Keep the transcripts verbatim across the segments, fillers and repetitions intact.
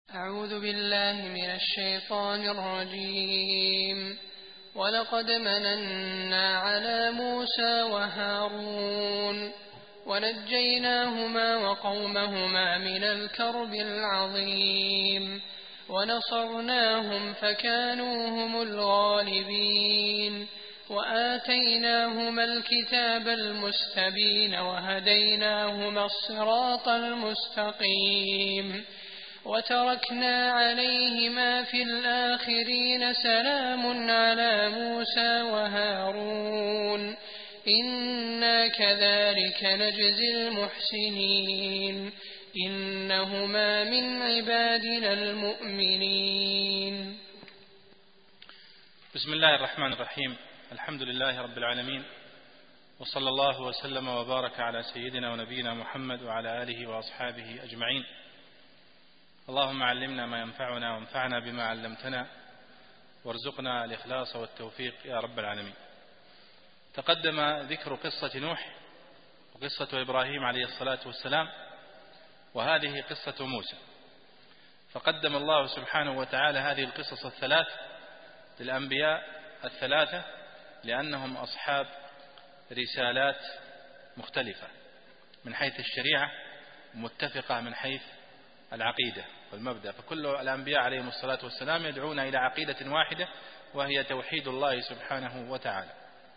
أعوذ بالله من الشيطان الرجيم. ولقد مننا على موسى وهارون ونجيناهما وقومهما من الكرب العظيم ونصرناهم فكانوا هم الغالبين وآتيناهما الكتاب المستبين وهديناهما الصراط المستقيم وتركنا عليهما في الآخرين سلام على موسى وهارون إنا كذلك نجزي المحسنين إنهما من عبادنا المؤمنين. بسم الله الرحمن الرحيم. الحمد لله رب العالمين، وصلى الله وسلم وبارك على سيدنا ونبينا محمد وعلى آله وأصحابه أجمعين. اللهم علمنا ما ينفعنا وانفعنا بما علمتنا وارزقنا الإخلاص والتوفيق يا رب العالمين. تقدم ذكر قصة نوح وقصة إبراهيم عليه الصلاة والسلام، وهذه قصة موسى. فقدم الله سبحانه وتعالى هذه القصص الثلاث للأنبياء الثلاثة لأنهم أصحاب رسالات مختلفة من حيث الشريعة، متفقة من حيث العقيدة والمبدأ. فكل الأنبياء عليهم الصلاة والسلام يدعون إلى عقيدة واحدة وهي توحيد الله سبحانه وتعالى.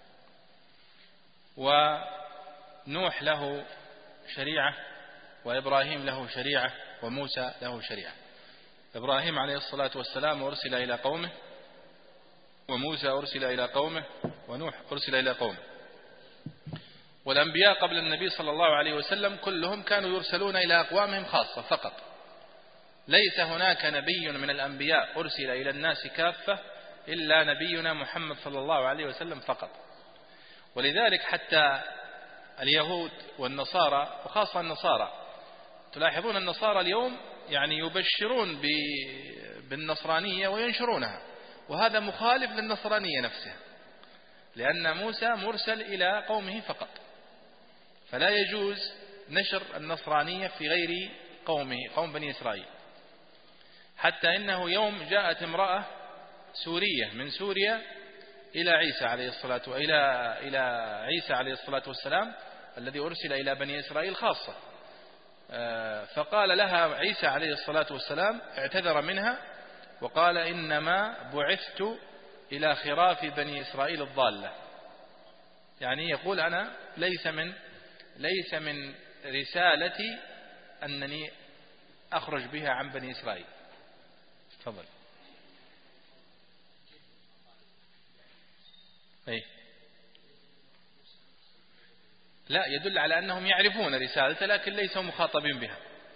ونوح له شريعة، وإبراهيم له شريعة، وموسى له شريعة. إبراهيم عليه الصلاة والسلام أرسل إلى قومه، وموسى أرسل إلى قومه، ونوح أرسل إلى قومه. والأنبياء قبل النبي صلى الله عليه وسلم كلهم كانوا يرسلون إلى أقوامهم خاصة فقط. ليس هناك نبي من الأنبياء أرسل إلى الناس كافة إلا نبينا محمد صلى الله عليه وسلم فقط. ولذلك حتى اليهود والنصارى، وخاصة النصارى، تلاحظون النصارى اليوم يعني يبشرون بالنصرانية وينشرونها، وهذا مخالف للنصرانية نفسها، لأن موسى مرسل إلى قومه فقط، فلا يجوز نشر النصرانية في غير قومه قوم بني إسرائيل. حتى إنه يوم جاءت امرأة سورية من سوريا إلى عيسى عليه الصلاة وإلى إلى عيسى عليه الصلاة والسلام الذي أرسل إلى بني إسرائيل خاصة، فقال لها عيسى عليه الصلاة والسلام، اعتذر منها وقال إنما بعثت إلى خراف بني إسرائيل الضالة. يعني يقول أنا ليس من ليس من رسالتي أنني أخرج بها عن بني إسرائيل. تفضل. أي لا، يدل على أنهم يعرفون رسالته لكن ليسوا مخاطبين بها.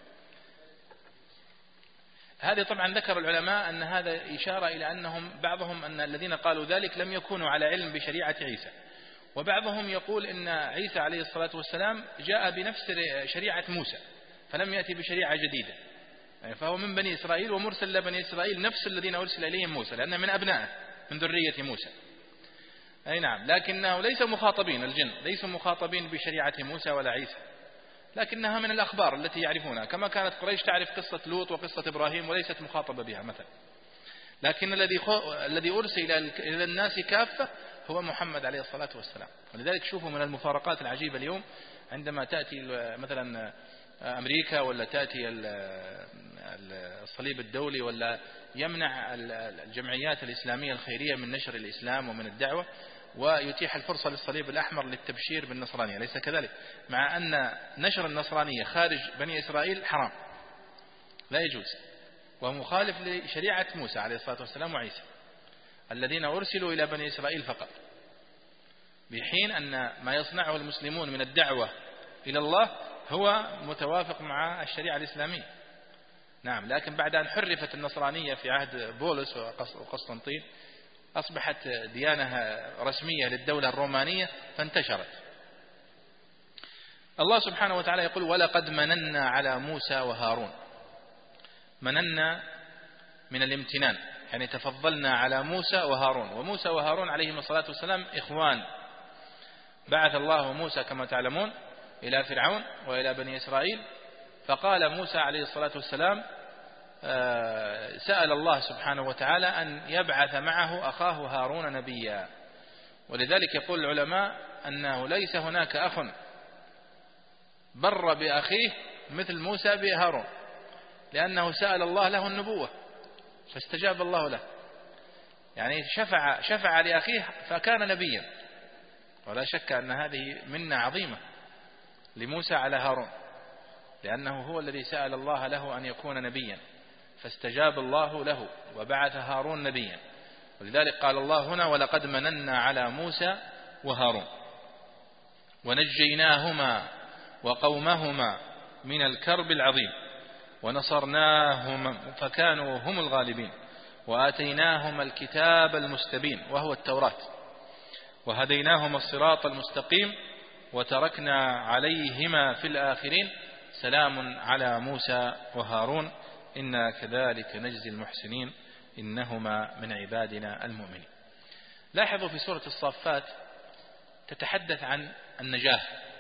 هذا طبعا ذكر العلماء أن هذا إشارة إلى أنهم بعضهم أن الذين قالوا ذلك لم يكونوا على علم بشريعة عيسى، وبعضهم يقول إن عيسى عليه الصلاة والسلام جاء بنفس شريعة موسى فلم يأتي بشريعة جديدة، فهو من بني إسرائيل ومرسل لبني إسرائيل نفس الذين أرسل إليهم موسى، لأنه من أبنائه من ذرية موسى. أي نعم، لكنه ليس مخاطبين، الجن ليسوا مخاطبين بشريعة موسى ولا عيسى، لكنها من الأخبار التي يعرفونها، كما كانت قريش تعرف قصة لوط وقصة إبراهيم وليست مخاطبة بها مثلا. لكن الذي الذي أرسل إلى الناس كافة هو محمد عليه الصلاة والسلام. ولذلك شوفوا من المفارقات العجيبة اليوم عندما تأتي مثلا أمريكا ولا تأتي الصليب الدولي ولا يمنع الجمعيات الإسلامية الخيرية من نشر الإسلام ومن الدعوة، ويتيح الفرصة للصليب الأحمر للتبشير بالنصرانية. ليس كذلك، مع أن نشر النصرانية خارج بني إسرائيل حرام لا يجوز، ومخالف لشريعة موسى عليه الصلاة والسلام وعيسى الذين أرسلوا إلى بني إسرائيل فقط، بحين أن ما يصنعه المسلمون من الدعوة إلى الله هو متوافق مع الشريعة الإسلامية. نعم، لكن بعد أن حرفت النصرانية في عهد بولس وقسطنطين أصبحت ديانة رسمية للدولة الرومانية فانتشرت. الله سبحانه وتعالى يقول ولقد مننا على موسى وهارون. مننا من الامتنان، يعني تفضلنا على موسى وهارون. وموسى وهارون عليهم الصلاة والسلام إخوان. بعث الله موسى كما تعلمون إلى فرعون وإلى بني إسرائيل، فقال موسى عليه الصلاة والسلام سأل الله سبحانه وتعالى أن يبعث معه أخاه هارون نبيا. ولذلك يقول العلماء أنه ليس هناك أخ بر بأخيه مثل موسى بهارون، لأنه سأل الله له النبوة فاستجاب الله له، يعني شفع شفع لأخيه فكان نبيا. ولا شك أن هذه منة عظيمة لموسى على هارون، لأنه هو الذي سأل الله له أن يكون نبيا فاستجاب الله له وبعث هارون نبيا. ولذلك قال الله هنا: ولقد مننا على موسى وهارون ونجيناهما وقومهما من الكرب العظيم ونصرناهم فكانوا هم الغالبين وآتيناهما الكتاب المستبين وهو التوراة وهديناهما الصراط المستقيم وتركنا عليهما في الآخرين سلام على موسى وهارون إنا كذلك نجزي المحسنين إنهما من عبادنا المؤمنين. لاحظوا في سورة الصافات تتحدث عن النجاة.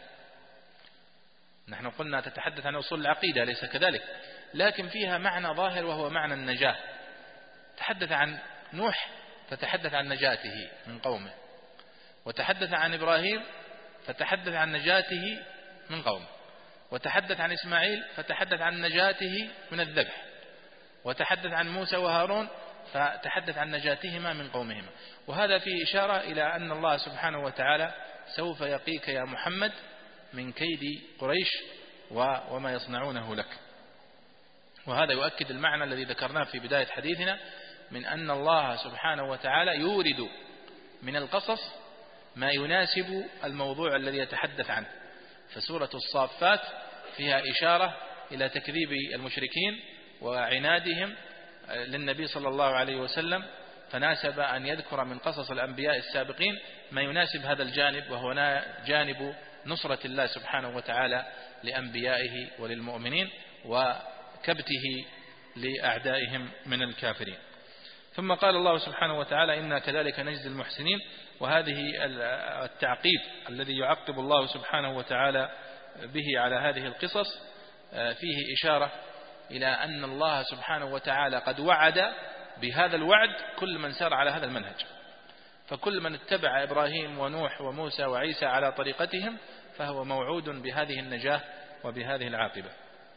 نحن قلنا تتحدث عن أصول العقيدة ليس كذلك، لكن فيها معنى ظاهر وهو معنى النجاة. تحدث عن نوح فتحدث عن نجاته من قومه، وتحدث عن إبراهيم فتحدث عن نجاته من قومه، وتحدث عن إسماعيل فتحدث عن نجاته من الذبح، وتحدث عن موسى وهارون فتحدث عن نجاتهما من قومهما. وهذا فيه إشارة إلى أن الله سبحانه وتعالى سوف يقيك يا محمد من كيد قريش وما يصنعونه لك. وهذا يؤكد المعنى الذي ذكرناه في بداية حديثنا من أن الله سبحانه وتعالى يورد من القصص ما يناسب الموضوع الذي يتحدث عنه. فسورة الصافات فيها إشارة إلى تكذيب المشركين وعنادهم للنبي صلى الله عليه وسلم، فناسب أن يذكر من قصص الأنبياء السابقين ما يناسب هذا الجانب، وهو جانب نصرة الله سبحانه وتعالى لأنبيائه وللمؤمنين وكبته لأعدائهم من الكافرين. ثم قال الله سبحانه وتعالى: إنا كذلك نجزي المحسنين. وهذه التعقيب الذي يعقب الله سبحانه وتعالى به على هذه القصص فيه إشارة إلى أن الله سبحانه وتعالى قد وعد بهذا الوعد كل من سار على هذا المنهج. فكل من اتبع إبراهيم ونوح وموسى وعيسى على طريقتهم فهو موعود بهذه النجاة وبهذه العاقبة.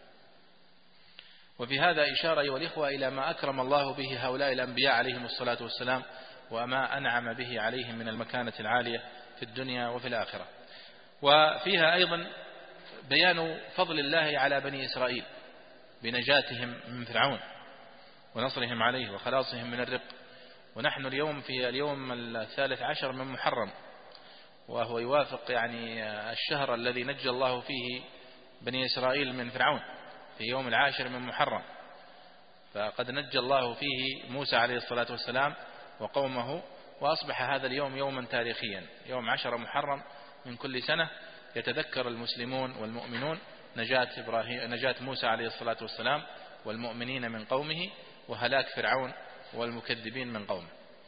وفي هذا إشارة أيها الإخوة إلى ما أكرم الله به هؤلاء الأنبياء عليهم الصلاة والسلام، وما أنعم به عليهم من المكانة العالية في الدنيا وفي الآخرة. وفيها أيضا بيان فضل الله على بني إسرائيل بنجاتهم من فرعون ونصرهم عليه وخلاصهم من الرق. ونحن اليوم في اليوم الثالث عشر من محرم، وهو يوافق يعني الشهر الذي نجى الله فيه بني إسرائيل من فرعون في يوم العاشر من محرم. فقد نجى الله فيه موسى عليه الصلاة والسلام وقومه، وأصبح هذا اليوم يوما تاريخيا، يوم عشر محرم من كل سنة يتذكر المسلمون والمؤمنون نجاة إبراهيم نجاة موسى عليه الصلاة والسلام والمؤمنين من قومه، وهلاك فرعون والمكذبين من قومه.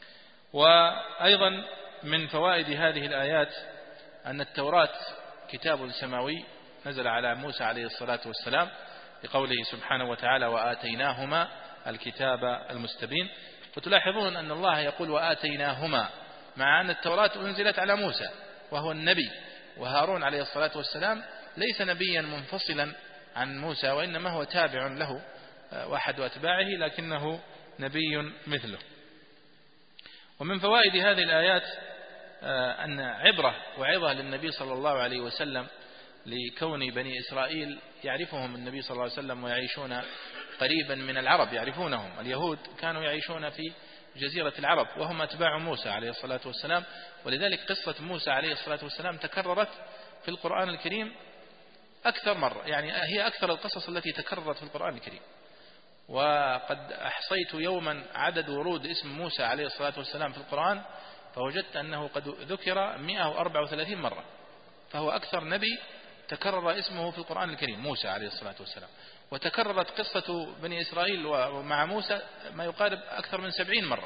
وأيضا من فوائد هذه الآيات أن التوراة كتاب سماوي نزل على موسى عليه الصلاة والسلام لقوله سبحانه وتعالى: وآتيناهما الكتاب المستبين. فتلاحظون أن الله يقول وآتيناهما، مع أن التوراة أنزلت على موسى وهو النبي، وهارون عليه الصلاة والسلام ليس نبيا منفصلا عن موسى، وإنما هو تابع له واحد أتباعه، لكنه نبي مثله. ومن فوائد هذه الآيات أن عبرة وعظة للنبي صلى الله عليه وسلم لكون بني إسرائيل يعرفهم النبي صلى الله عليه وسلم ويعيشون قريبا من العرب، يعرفونهم. اليهود كانوا يعيشون في جزيرة العرب وهم أتباع موسى عليه الصلاة والسلام، ولذلك قصة موسى عليه الصلاة والسلام تكررت في القرآن الكريم أكثر مرة، يعني هي أكثر القصص التي تكررت في القرآن الكريم. وقد أحصيت يوما عدد ورود اسم موسى عليه الصلاة والسلام في القرآن، فوجدت أنه قد ذكر مئة وأربعة وثلاثين مرة، فهو أكثر نبي تكرر اسمه في القرآن الكريم موسى عليه الصلاة والسلام. وتكررت قصة بني إسرائيل ومع موسى ما يقارب أكثر من سبعين مرة.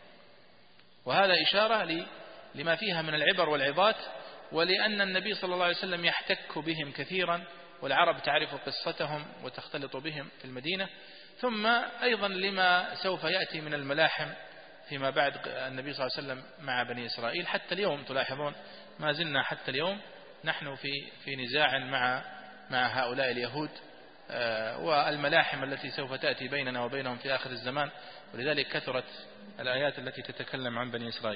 وهذا إشارة لما فيها من العبر والعظات، ولأن النبي صلى الله عليه وسلم يحتك بهم كثيرا، والعرب تعرف قصتهم وتختلط بهم في المدينة، ثم أيضا لما سوف يأتي من الملاحم فيما بعد النبي صلى الله عليه وسلم مع بني إسرائيل. حتى اليوم تلاحظون ما زلنا حتى اليوم نحن في في نزاع مع مع هؤلاء اليهود والملاحم التي سوف تأتي بيننا وبينهم في آخر الزمان، ولذلك كثرت الآيات التي تتكلم عن بني إسرائيل.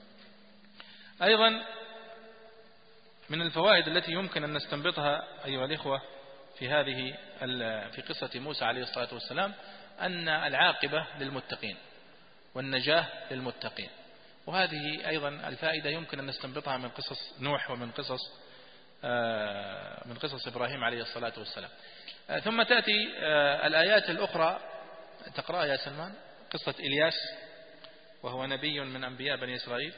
أيضا من الفوائد التي يمكن أن نستنبطها أيها الإخوة في هذه في قصة موسى عليه الصلاة والسلام أن العاقبة للمتقين والنجاة للمتقين، وهذه أيضا الفائدة يمكن أن نستنبطها من قصص نوح ومن قصص من قصص إبراهيم عليه الصلاة والسلام. ثم تأتي الآيات الأخرى تقرأ يا سلمان قصة إلياس وهو نبي من أنبياء بني إسرائيل.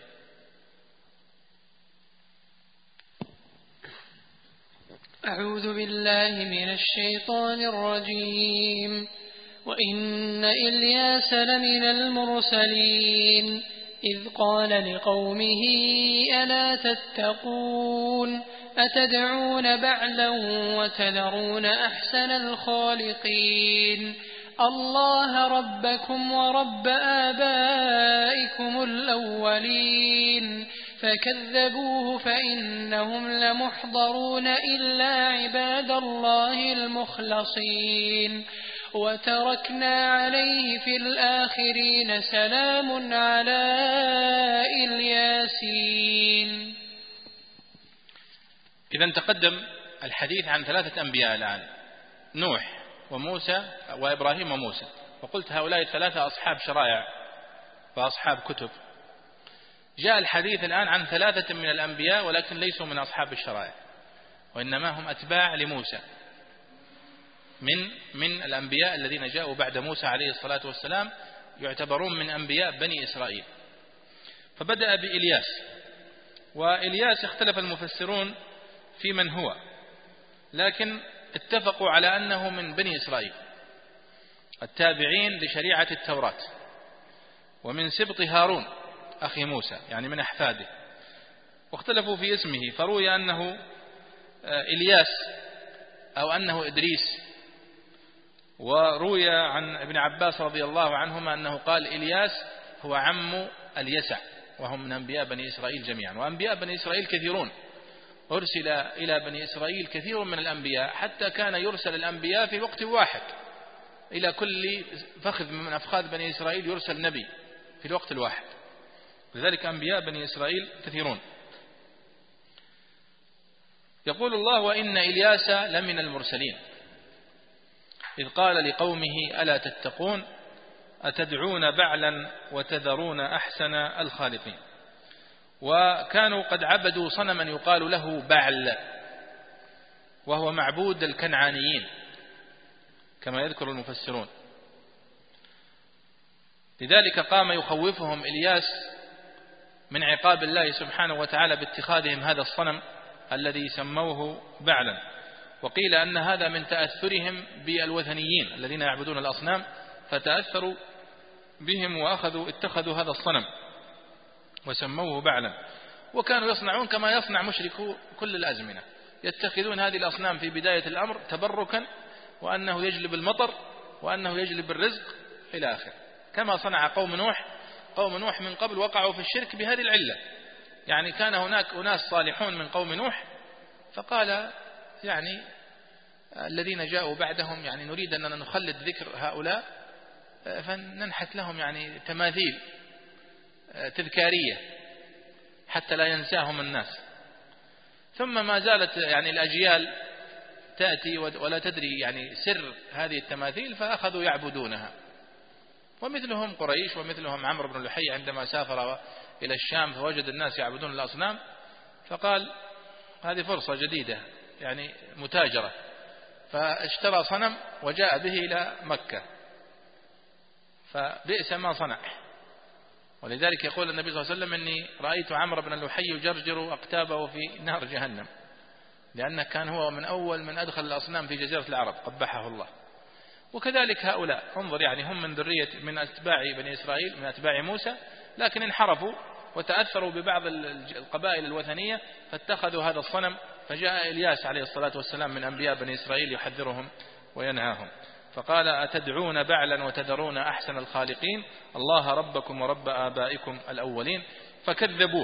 أعوذ بالله من الشيطان الرجيم. وإن إلياس لمن المرسلين إذ قال لقومه ألا تتقون أتدعون بعلا وتذرون أحسن الخالقين الله ربكم ورب آبائكم الأولين فكذبوه فإنهم لمحضرون إلا عباد الله المخلصين وتركنا عليه في الآخرين سلام على الياسين. إذن تقدم الحديث عن ثلاثة أنبياء الآن، نوح وموسى وإبراهيم وموسى، وقلت هؤلاء الثلاثة أصحاب شرائع وأصحاب كتب. جاء الحديث الآن عن ثلاثة من الأنبياء ولكن ليسوا من أصحاب الشرائع، وإنما هم أتباع لموسى من من الأنبياء الذين جاءوا بعد موسى عليه الصلاة والسلام، يعتبرون من أنبياء بني إسرائيل. فبدأ بإلياس، وإلياس اختلف المفسرون في من هو، لكن اتفقوا على أنه من بني إسرائيل التابعين لشريعة التوراة ومن سبط هارون أخي موسى، يعني من أحفاده. واختلفوا في اسمه، فروي أنه إلياس أو أنه إدريس، وروي عن ابن عباس رضي الله عنهما أنه قال إلياس هو عم اليسع، وهم من أنبياء بني إسرائيل جميعا. وأنبياء بني إسرائيل كثيرون، أرسل إلى بني إسرائيل كثير من الأنبياء، حتى كان يرسل الأنبياء في وقت واحد، إلى كل فخذ من أفخاذ بني إسرائيل يرسل نبي في الوقت الواحد، لذلك أنبياء بني إسرائيل كثيرون. يقول الله وإن إلياس لمن المرسلين إذ قال لقومه ألا تتقون أتدعون بعلا وتذرون أحسن الخالقين. وكانوا قد عبدوا صنما يقال له بعل، وهو معبود الكنعانيين كما يذكر المفسرون. لذلك قام يخوفهم إلياس من عقاب الله سبحانه وتعالى باتخاذهم هذا الصنم الذي سموه بعلا. وقيل أن هذا من تأثرهم بالوثنيين الذين يعبدون الأصنام، فتأثروا بهم وأخذوا اتخذوا هذا الصنم وسموه بعلا. وكانوا يصنعون كما يصنع مشركو كل الأزمنة، يتخذون هذه الأصنام في بداية الأمر تبركا، وأنه يجلب المطر وأنه يجلب الرزق إلى آخر، كما صنع قوم نوح. قوم نوح من قبل وقعوا في الشرك بهذه العلة، يعني كان هناك أناس صالحون من قوم نوح، فقال يعني الذين جاءوا بعدهم يعني نريد أن نخلد ذكر هؤلاء فننحت لهم يعني تماثيل تذكارية حتى لا ينساهم الناس. ثم ما زالت يعني الأجيال تأتي ولا تدري يعني سر هذه التماثيل، فأخذوا يعبدونها. ومثلهم قريش ومثلهم عمرو بن لحي عندما سافر إلى الشام فوجد الناس يعبدون الأصنام، فقال هذه فرصة جديدة يعني متاجرة، فاشترى صنم وجاء به إلى مكة، فبئس ما صنع. ولذلك يقول النبي صلى الله عليه وسلم إني رأيت عمرو بن لحي يجرجر أقتابه في نار جهنم، لأنه كان هو من أول من أدخل الأصنام في جزيرة العرب قبحه الله. وكذلك هؤلاء انظر يعني هم من ذرية من أتباع بني إسرائيل من أتباع موسى، لكن انحرفوا وتأثروا ببعض القبائل الوثنية فاتخذوا هذا الصنم. فجاء إلياس عليه الصلاة والسلام من أنبياء بني إسرائيل يحذرهم وينهاهم. فقال أتدعون بعلا وتذرون أحسن الخالقين الله ربكم ورب آبائكم الأولين فكذبوه.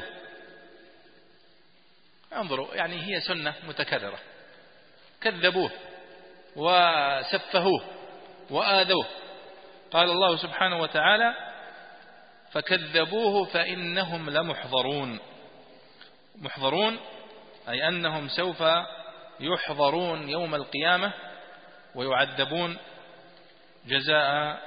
انظروا يعني هي سنة متكررة، كذبوه وسفهوه وآذوه. قال الله سبحانه وتعالى فكذبوه فإنهم لمحضرون. محضرون أي أنهم سوف يحضرون يوم القيامة ويعذبون جزاء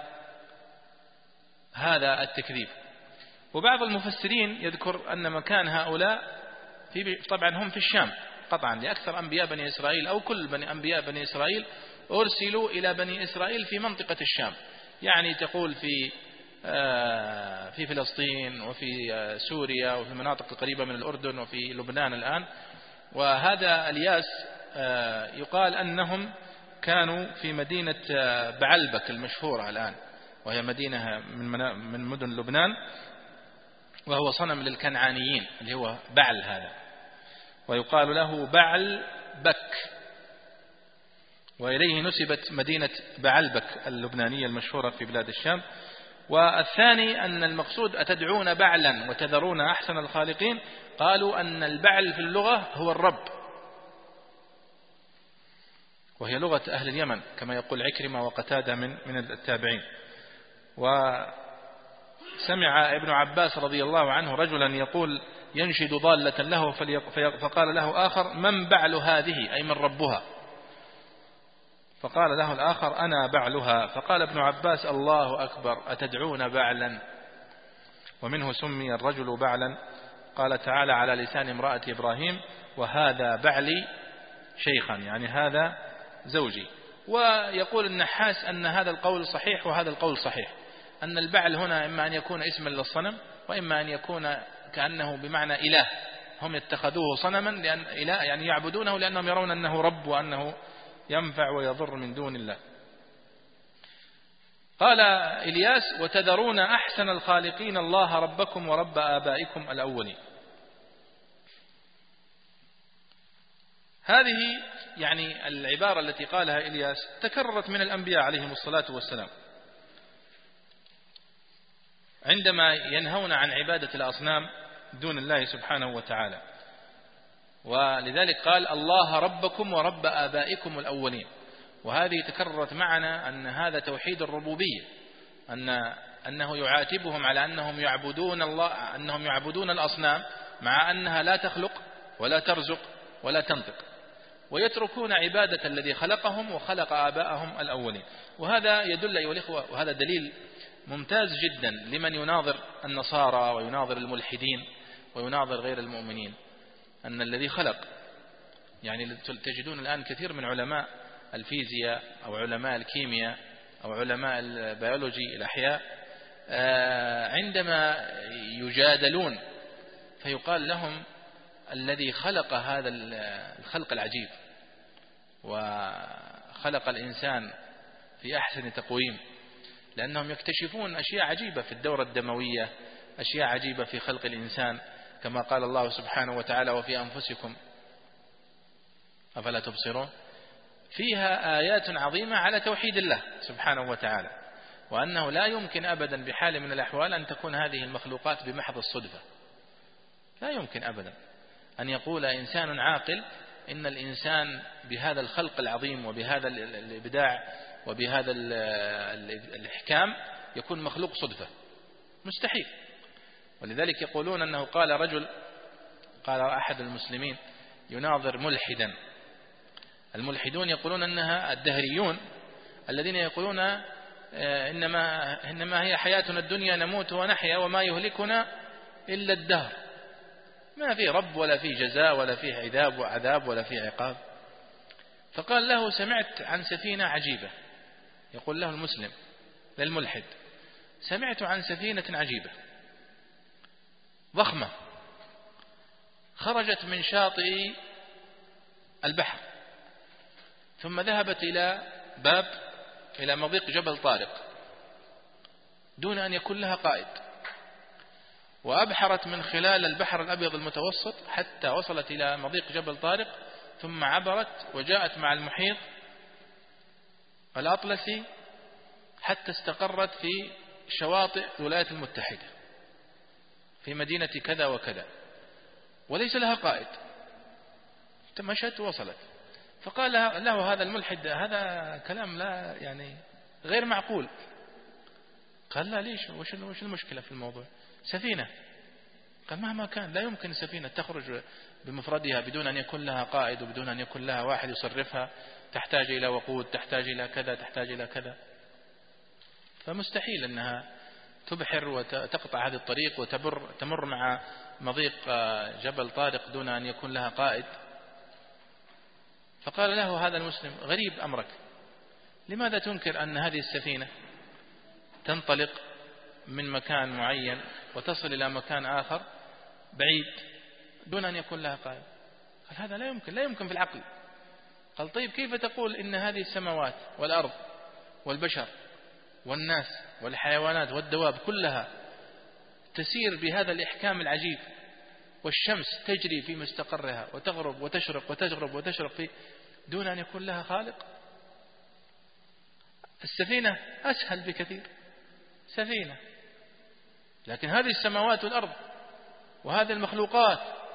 هذا التكذيب. وبعض المفسرين يذكر أن مكان هؤلاء في طبعا هم في الشام قطعا، لأكثر أنبياء بني إسرائيل أو كل بني أنبياء بني إسرائيل أرسلوا إلى بني إسرائيل في منطقة الشام، يعني تقول في في فلسطين وفي سوريا وفي المناطق القريبة من الأردن وفي لبنان الآن. وهذا الياس يقال أنهم كانوا في مدينة بعلبك المشهورة الآن، وهي مدينة من مدن لبنان، وهو صنم للكنعانيين اللي هو بعل هذا، ويقال له بعل بك، وإليه نسبت مدينة بعلبك اللبنانية المشهورة في بلاد الشام. والثاني أن المقصود أتدعون بعلا وتذرون أحسن الخالقين، قالوا أن البعل في اللغة هو الرب، وهي لغة أهل اليمن كما يقول عكرمة وقتادة من من التابعين. وسمع ابن عباس رضي الله عنه رجلا يقول ينشد ضالة له فقال له آخر من بعل هذه أي من ربها؟ فقال له الآخر أنا بعلها. فقال ابن عباس الله أكبر أتدعون بعلا؟ ومنه سمي الرجل بعلا. قال تعالى على لسان امرأة إبراهيم وهذا بعلي شيخا، يعني هذا زوجي. ويقول النحاس أن هذا القول صحيح وهذا القول صحيح، أن البعل هنا إما أن يكون اسما للصنم وإما أن يكون كأنه بمعنى إله، هم اتخذوه صنما لأن إله يعني يعبدونه لأنهم يرون أنه رب وأنه ينفع ويضر من دون الله. قال إلياس وتذرون أحسن الخالقين الله ربكم ورب آبائكم الأولين. هذه يعني العبارة التي قالها إلياس تكررت من الأنبياء عليهم الصلاة والسلام عندما ينهون عن عبادة الأصنام دون الله سبحانه وتعالى. ولذلك قال الله ربكم ورب آبائكم الأولين، وهذه تكررت معنا أن هذا توحيد الربوبية، أن أنه يعاتبهم على أنهم يعبدون الله، أنهم يعبدون الأصنام مع أنها لا تخلق ولا ترزق ولا تنطق، ويتركون عبادة الذي خلقهم وخلق آباءهم الأولين. وهذا يدل أيها الإخوة، وهذا دليل ممتاز جدا لمن يناظر النصارى ويناظر الملحدين ويناظر غير المؤمنين، أن الذي خلق، يعني تجدون الآن كثير من علماء الفيزياء أو علماء الكيمياء أو علماء البيولوجي الأحياء عندما يجادلون فيقال لهم الذي خلق هذا الخلق العجيب وخلق الإنسان في أحسن تقويم، لأنهم يكتشفون أشياء عجيبة في الدورة الدموية، أشياء عجيبة في خلق الإنسان، كما قال الله سبحانه وتعالى وفي أنفسكم أفلا تبصرون، فيها آيات عظيمة على توحيد الله سبحانه وتعالى، وأنه لا يمكن أبدا بحال من الأحوال أن تكون هذه المخلوقات بمحض الصدفة، لا يمكن أبدا أن يقول إنسان عاقل إن الإنسان بهذا الخلق العظيم وبهذا الإبداع وبهذا الإحكام يكون مخلوق صدفة، مستحيل. ولذلك يقولون أنه قال رجل، قال أحد المسلمين يناظر ملحدا، الملحدون يقولون أنها الدهريون الذين يقولون إنما, إنما هي حياتنا الدنيا نموت ونحيا وما يهلكنا إلا الدهر، ما في رب ولا في جزاء ولا في عذاب وعذاب ولا في عقاب. فقال له سمعت عن سفينة عجيبة، يقول له المسلم للملحد سمعت عن سفينة عجيبة ضخمة خرجت من شاطئ البحر ثم ذهبت إلى باب إلى مضيق جبل طارق دون أن يكون لها قائد، وأبحرت من خلال البحر الأبيض المتوسط حتى وصلت إلى مضيق جبل طارق، ثم عبرت وجاءت مع المحيط الأطلسي حتى استقرت في شواطئ الولايات المتحدة في مدينة كذا وكذا وليس لها قائد، مشت ووصلت. فقال له هذا الملحد هذا كلام لا يعني غير معقول. قال لا ليش، وش المشكلة في الموضوع؟ سفينة. قال مهما كان لا يمكن سفينة تخرج بمفردها بدون أن يكون لها قائد وبدون أن يكون لها واحد يصرفها، تحتاج إلى وقود، تحتاج إلى كذا، تحتاج إلى كذا. فمستحيل أنها تبحر وتقطع هذه الطريق وتمر تمر مع مضيق جبل طارق دون أن يكون لها قائد. فقال له هذا المسلم غريب أمرك، لماذا تنكر أن هذه السفينة تنطلق من مكان معين وتصل إلى مكان آخر بعيد دون أن يكون لها قائد؟ قال هذا لا يمكن، لا يمكن في العقل. قال طيب كيف تقول إن هذه السماوات والأرض والبشر والناس والحيوانات والدواب كلها تسير بهذا الإحكام العجيب، والشمس تجري في مستقرها وتغرب وتشرق وتغرب وتشرق في دون أن يكون لها خالق؟ السفينة أسهل بكثير، سفينة، لكن هذه السماوات والأرض وهذه المخلوقات.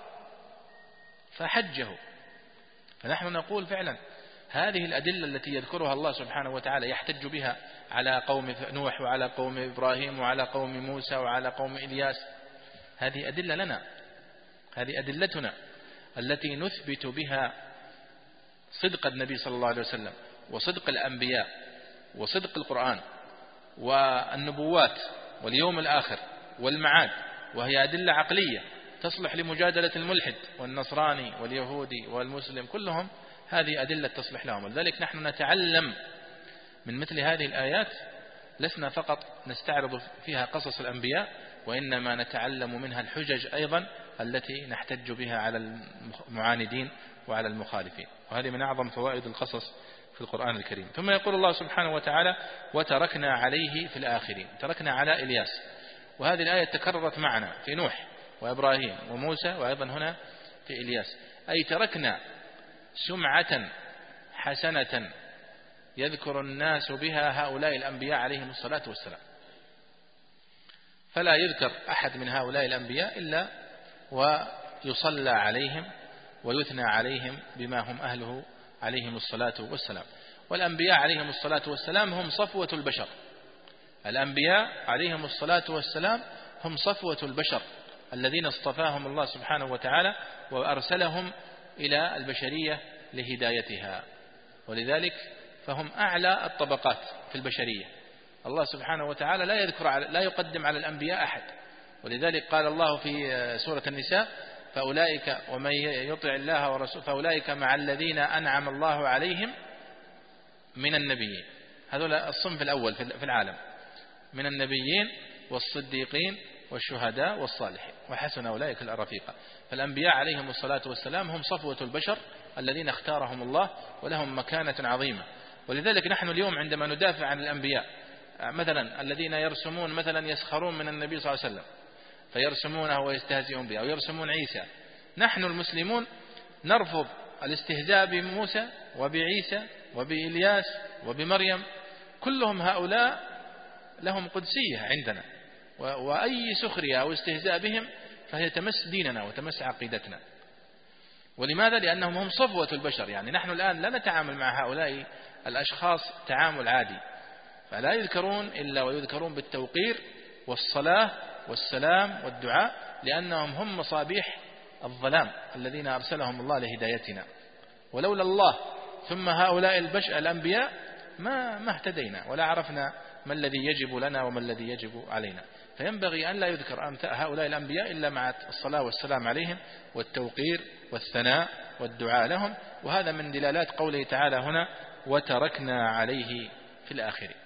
فحجه. فنحن نقول فعلا هذه الأدلة التي يذكرها الله سبحانه وتعالى يحتج بها على قوم نوح وعلى قوم إبراهيم وعلى قوم موسى وعلى قوم إلياس، هذه أدلة لنا، هذه أدلتنا التي نثبت بها صدق النبي صلى الله عليه وسلم وصدق الأنبياء وصدق القرآن والنبوات واليوم الآخر والمعاد، وهي أدلة عقلية تصلح لمجادلة الملحد والنصراني واليهودي والمسلم، كلهم هذه أدلة تصلح لهم. ولذلك نحن نتعلم من مثل هذه الآيات، لسنا فقط نستعرض فيها قصص الأنبياء، وإنما نتعلم منها الحجج أيضا التي نحتج بها على المعاندين وعلى المخالفين. وهذه من أعظم فوائد القصص في القرآن الكريم. ثم يقول الله سبحانه وتعالى وتركنا عليه في الآخرين، تركنا على إلياس. وهذه الآية تكررت معنا في نوح وإبراهيم وموسى، وأيضا هنا في إلياس. أي تركنا سمعة حسنة يذكر الناس بها هؤلاء الأنبياء عليهم الصلاة والسلام، فلا يذكر أحد من هؤلاء الأنبياء إلا ويصلى عليهم ويثنى عليهم بما هم أهله عليهم الصلاة والسلام. والأنبياء عليهم الصلاة والسلام هم صفوة البشر، الأنبياء عليهم الصلاة والسلام هم صفوة البشر الذين اصطفاهم الله سبحانه وتعالى وأرسلهم إلى البشرية لهدايتها، ولذلك فهم أعلى الطبقات في البشرية. الله سبحانه وتعالى لا يذكر على لا يقدم على الأنبياء أحد، ولذلك قال الله في سورة النساء فأولئك ومن يطع الله ورسوله فأولئك مع الذين أنعم الله عليهم من النبيين، هذول الصنف الأول في العالم، من النبيين والصديقين والشهداء والصالحين وحسن أولئك الرفيقا. فالأنبياء عليهم الصلاة والسلام هم صفوة البشر الذين اختارهم الله ولهم مكانة عظيمة. ولذلك نحن اليوم عندما ندافع عن الأنبياء مثلا الذين يرسمون مثلا يسخرون من النبي صلى الله عليه وسلم فيرسمونه ويستهزئون به، أو يرسمون عيسى، نحن المسلمون نرفض الاستهزاء بموسى وبعيسى وبإلياس وبمريم، كلهم هؤلاء لهم قدسية عندنا، وأي سخرية أو استهزاء بهم فهي تمس ديننا وتمس عقيدتنا. ولماذا؟ لأنهم هم صفوة البشر. يعني نحن الآن لا نتعامل مع هؤلاء الأشخاص تعامل عادي، فلا يذكرون إلا ويذكرون بالتوقير والصلاة والسلام والدعاء، لأنهم هم مصابيح الظلام الذين أرسلهم الله لهدايتنا. ولولا الله ثم هؤلاء البشر الأنبياء ما ما اهتدينا ولا عرفنا ما الذي يجب لنا وما الذي يجب علينا. فينبغي أن لا يذكر هؤلاء الأنبياء إلا مع الصلاة والسلام عليهم والتوقير والثناء والدعاء لهم. وهذا من دلالات قوله تعالى هنا وتركنا عليه في الآخرين.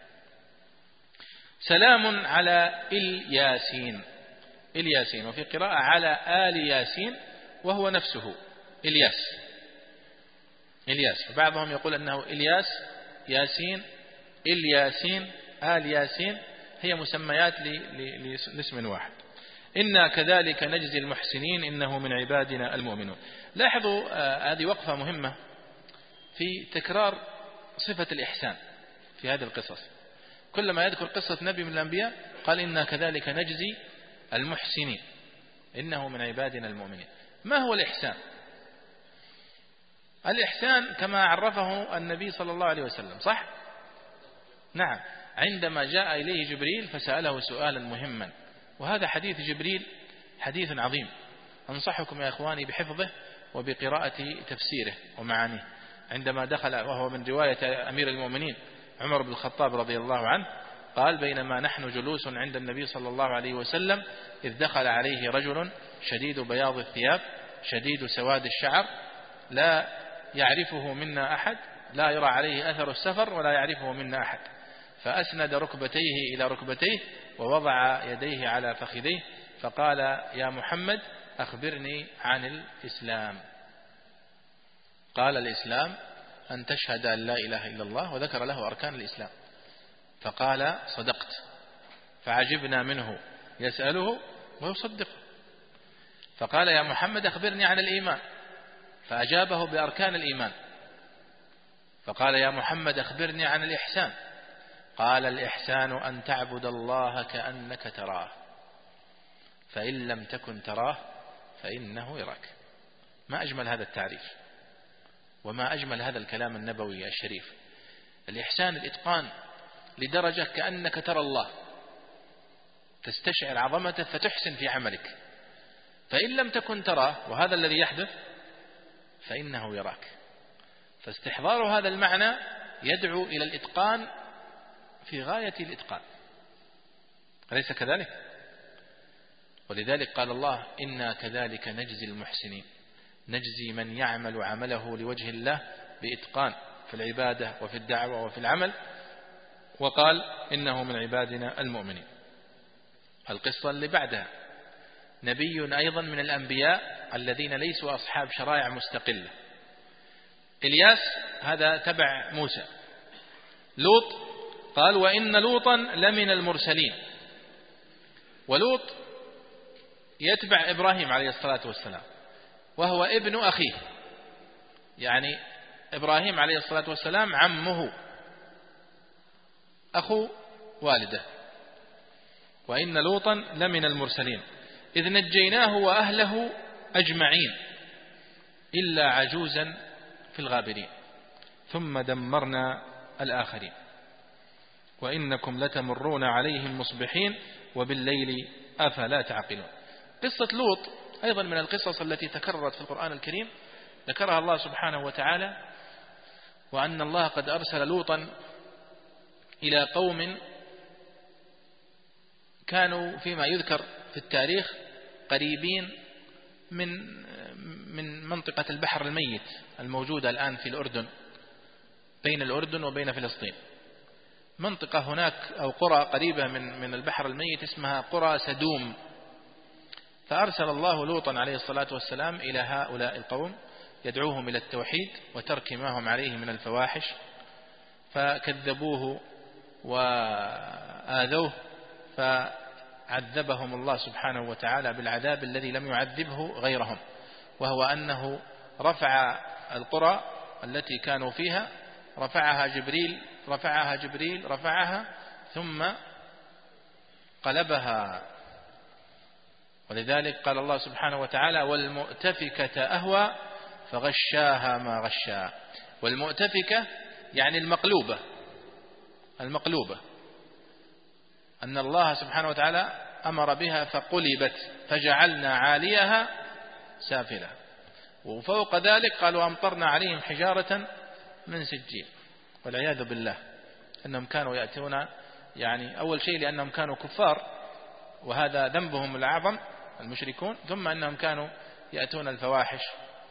سلام على الياسين، الياسين، وفي قراءة على آل ياسين، وهو نفسه إلياس، إلياس. بعضهم يقول أنه إلياس ياسين الياسين آل ياسين، هي مسميات لاسم واحد. إنا كذلك نجزي المحسنين إنه من عبادنا المؤمنون. لاحظوا آه هذه وقفة مهمة في تكرار صفة الإحسان في هذه القصص. كلما يذكر قصة نبي من الأنبياء قال إنا كذلك نجزي المحسنين إنه من عبادنا المؤمنين. ما هو الإحسان؟ الإحسان كما عرفه النبي صلى الله عليه وسلم، صح؟ نعم، عندما جاء إليه جبريل فسأله سؤالا مهما، وهذا حديث جبريل حديث عظيم، أنصحكم يا أخواني بحفظه وبقراءة تفسيره ومعانيه. عندما دخل، وهو من رواية أمير المؤمنين عمر بن الخطاب رضي الله عنه، قال بينما نحن جلوس عند النبي صلى الله عليه وسلم إذ دخل عليه رجل شديد بياض الثياب شديد سواد الشعر لا يعرفه منا أحد، لا يرى عليه أثر السفر ولا يعرفه منا أحد، فأسند ركبتيه إلى ركبتيه ووضع يديه على فخذيه فقال يا محمد أخبرني عن الإسلام. قال الإسلام أن تشهد أن لا إله إلا الله، وذكر له أركان الإسلام، فقال صدقت، فعجبنا منه يسأله ويصدقه. فقال يا محمد أخبرني عن الإيمان، فأجابه بأركان الإيمان. فقال يا محمد أخبرني عن الإحسان، قال الإحسان أن تعبد الله كأنك تراه فإن لم تكن تراه فإنه يراك. ما أجمل هذا التعريف وما أجمل هذا الكلام النبوي الشريف. الإحسان الإتقان لدرجة كأنك ترى الله، تستشعر عظمته فتحسن في عملك. فإن لم تكن تراه، وهذا الذي يحدث، فإنه يراك. فاستحضار هذا المعنى يدعو إلى الإتقان في غاية الإتقان، أليس كذلك؟ ولذلك قال الله إنا كذلك نجزي المحسنين، نجزي من يعمل عمله لوجه الله بإتقان في العبادة وفي الدعوة وفي العمل. وقال إنه من عبادنا المؤمنين. القصة اللي بعدها نبي أيضا من الأنبياء الذين ليسوا أصحاب شرائع مستقلة، إلياس، هذا تبع موسى. لوط قال وإن لوطا لمن المرسلين، ولوط يتبع إبراهيم عليه الصلاة والسلام وهو ابن أخيه، يعني إبراهيم عليه الصلاة والسلام عمه أخو والده. وإن لوطا لمن المرسلين إذ نجيناه وأهله أجمعين إلا عجوزا في الغابرين ثم دمرنا الآخرين وإنكم لتمرون عليهم مصبحين وبالليل أفلا تعقلون. قصة لوط أيضا من القصص التي تكررت في القرآن الكريم، ذكرها الله سبحانه وتعالى، وأن الله قد أرسل لوطا إلى قوم كانوا فيما يذكر في التاريخ قريبين من من منطقة البحر الميت الموجودة الآن في الأردن، بين الأردن وبين فلسطين، منطقة هناك أو قرى قريبة من من البحر الميت اسمها قرى سدوم. فأرسل الله لوطا عليه الصلاة والسلام إلى هؤلاء القوم يدعوهم إلى التوحيد وترك ما هم عليه من الفواحش، فكذبوه وآذوه فعذبهم الله سبحانه وتعالى بالعذاب الذي لم يعذبه غيرهم، وهو أنه رفع القرى التي كانوا فيها، رفعها جبريل رفعها جبريل رفعها ثم قلبها. ولذلك قال الله سبحانه وتعالى والمؤتفكة أهوى فغشاها ما غشا. والمؤتفكة يعني المقلوبة، المقلوبة أن الله سبحانه وتعالى أمر بها فقلبت فجعلنا عاليها سافلة، وفوق ذلك قالوا أمطرنا عليهم حجارة من سجيل، والعياذ بالله أنهم كانوا يأتون، يعني أول شيء لأنهم كانوا كفار وهذا ذنبهم الأعظم المشركون، ثم أنهم كانوا يأتون الفواحش.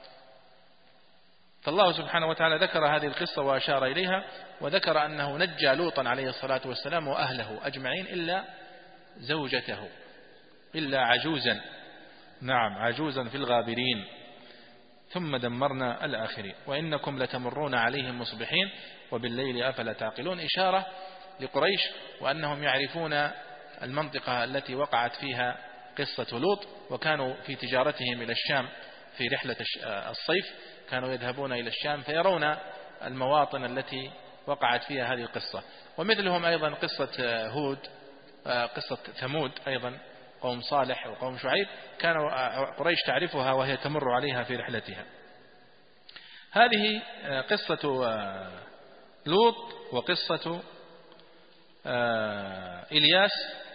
فالله سبحانه وتعالى ذكر هذه القصة وأشار إليها، وذكر أنه نجى لوطا عليه الصلاة والسلام وأهله أجمعين إلا زوجته، إلا عجوزا، نعم عجوزا في الغابرين ثم دمرنا الآخرين وإنكم لتمرون عليهم مصبحين وبالليل أفلا تعقلون. إشارة لقريش وأنهم يعرفون المنطقة التي وقعت فيها قصة لوط، وكانوا في تجارتهم إلى الشام في رحلة الصيف كانوا يذهبون إلى الشام فيرون المواطن التي وقعت فيها هذه القصة. ومثلهم أيضا قصة هود، قصة ثمود أيضا، قوم صالح وقوم شعيب، كانوا قريش تعرفها وهي تمر عليها في رحلتها. هذه قصة لوط وقصة إلياس،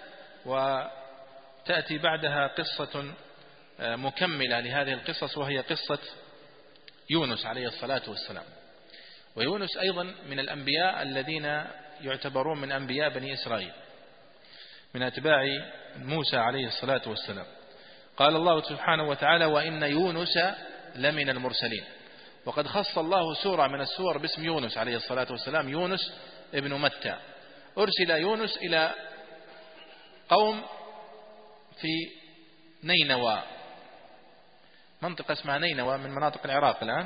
وتأتي بعدها قصة مكملة لهذه القصص وهي قصة يونس عليه الصلاة والسلام. ويونس أيضا من الأنبياء الذين يعتبرون من أنبياء بني إسرائيل، من أتباع موسى عليه الصلاة والسلام. قال الله سبحانه وتعالى: وإن يونس لمن المرسلين. وقد خص الله سورة من السور باسم يونس عليه الصلاة والسلام، يونس ابن متى. أرسل يونس إلى قوم في نينوى، منطقة اسمها نينوى من مناطق العراق الآن.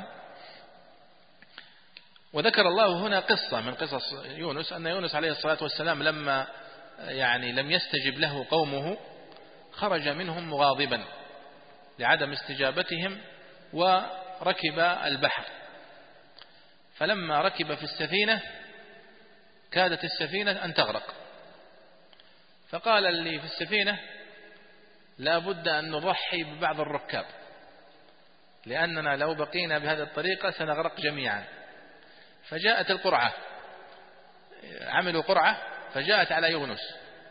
وذكر الله هنا قصة من قصص يونس، أن يونس عليه الصلاة والسلام لما يعني لم يستجب له قومه خرج منهم مغاضبا لعدم استجابتهم وركب البحر. فلما ركب في السفينة كادت السفينة أن تغرق، فقال اللي في السفينة: لا بد أن نضحي ببعض الركاب، لأننا لو بقينا بهذه الطريقة سنغرق جميعا. فجاءت القرعة، عملوا قرعة فجاءت على يونس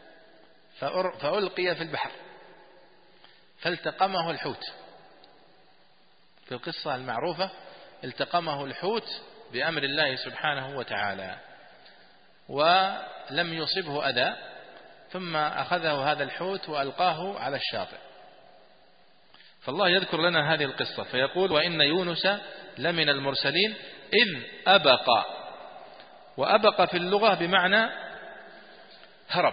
فألقي في البحر فالتقمه الحوت. في القصة المعروفة التقمه الحوت بأمر الله سبحانه وتعالى ولم يصبه أذى، ثم أخذه هذا الحوت وألقاه على الشاطئ. فالله يذكر لنا هذه القصة فيقول: وإن يونس لمن المرسلين إذ أبق. وأبق في اللغة بمعنى هرب،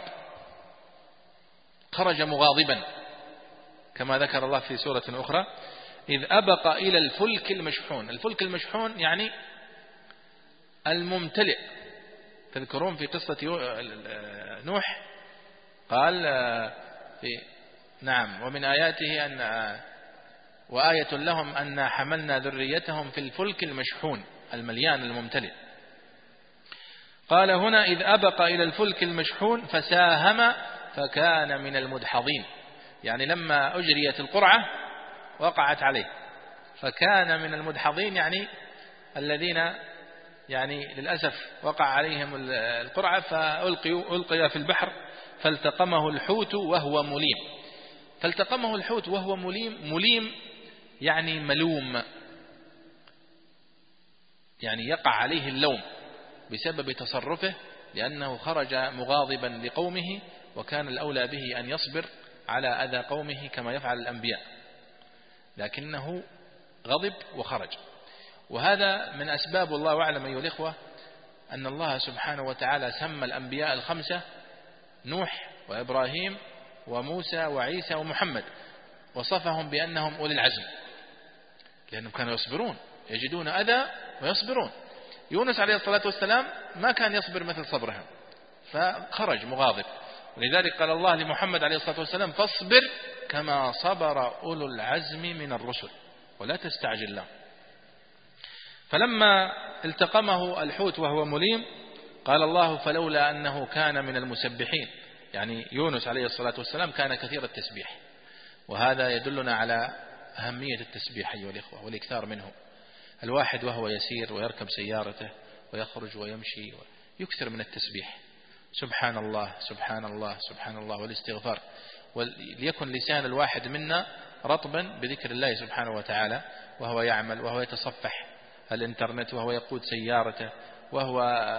خرج مغاضبا، كما ذكر الله في سورة أخرى: إذ أبق إلى الفلك المشحون. الفلك المشحون يعني الممتلئ. تذكرون في قصة نوح قال في نعم: ومن آياته أن وآية لهم أن حملنا ذريتهم في الفلك المشحون، المليان الممتلئ. قال هنا: إذ أبق إلى الفلك المشحون فساهم فكان من المدحضين، يعني لما أجريت القرعة وقعت عليه فكان من المدحضين، يعني الذين يعني للأسف وقع عليهم القرعة فألقوا ألقي في البحر فالتقمه الحوت وهو مليم. فالتقمه الحوت وهو مليم، مليم يعني ملوم، يعني يقع عليه اللوم بسبب تصرفه، لأنه خرج مغاضبا لقومه، وكان الأولى به أن يصبر على أذى قومه كما يفعل الأنبياء، لكنه غضب وخرج. وهذا من أسباب، والله أعلم أيها الإخوة، أن الله سبحانه وتعالى سمى الأنبياء الخمسة نوح وإبراهيم وموسى وعيسى ومحمد، وصفهم بأنهم أولي العزم، لأنهم كانوا يصبرون، يجدون أذى ويصبرون. يونس عليه الصلاة والسلام ما كان يصبر مثل صبرهم فخرج مغاضب، ولذلك قال الله لمحمد عليه الصلاة والسلام: فاصبر كما صبر أولو العزم من الرسل ولا تستعجل له. فلما التقمه الحوت وهو مليم قال الله: فلولا أنه كان من المسبحين، يعني يونس عليه الصلاة والسلام كان كثير التسبيح، وهذا يدلنا على أهمية التسبيح أيها الإخوة والإكثار منه. الواحد وهو يسير ويركب سيارته ويخرج ويمشي يكثر من التسبيح، سبحان الله سبحان الله سبحان الله، والاستغفار، وليكن لسان الواحد منا رطبا بذكر الله سبحانه وتعالى وهو يعمل، وهو يتصفح الإنترنت، وهو يقود سيارته، وهو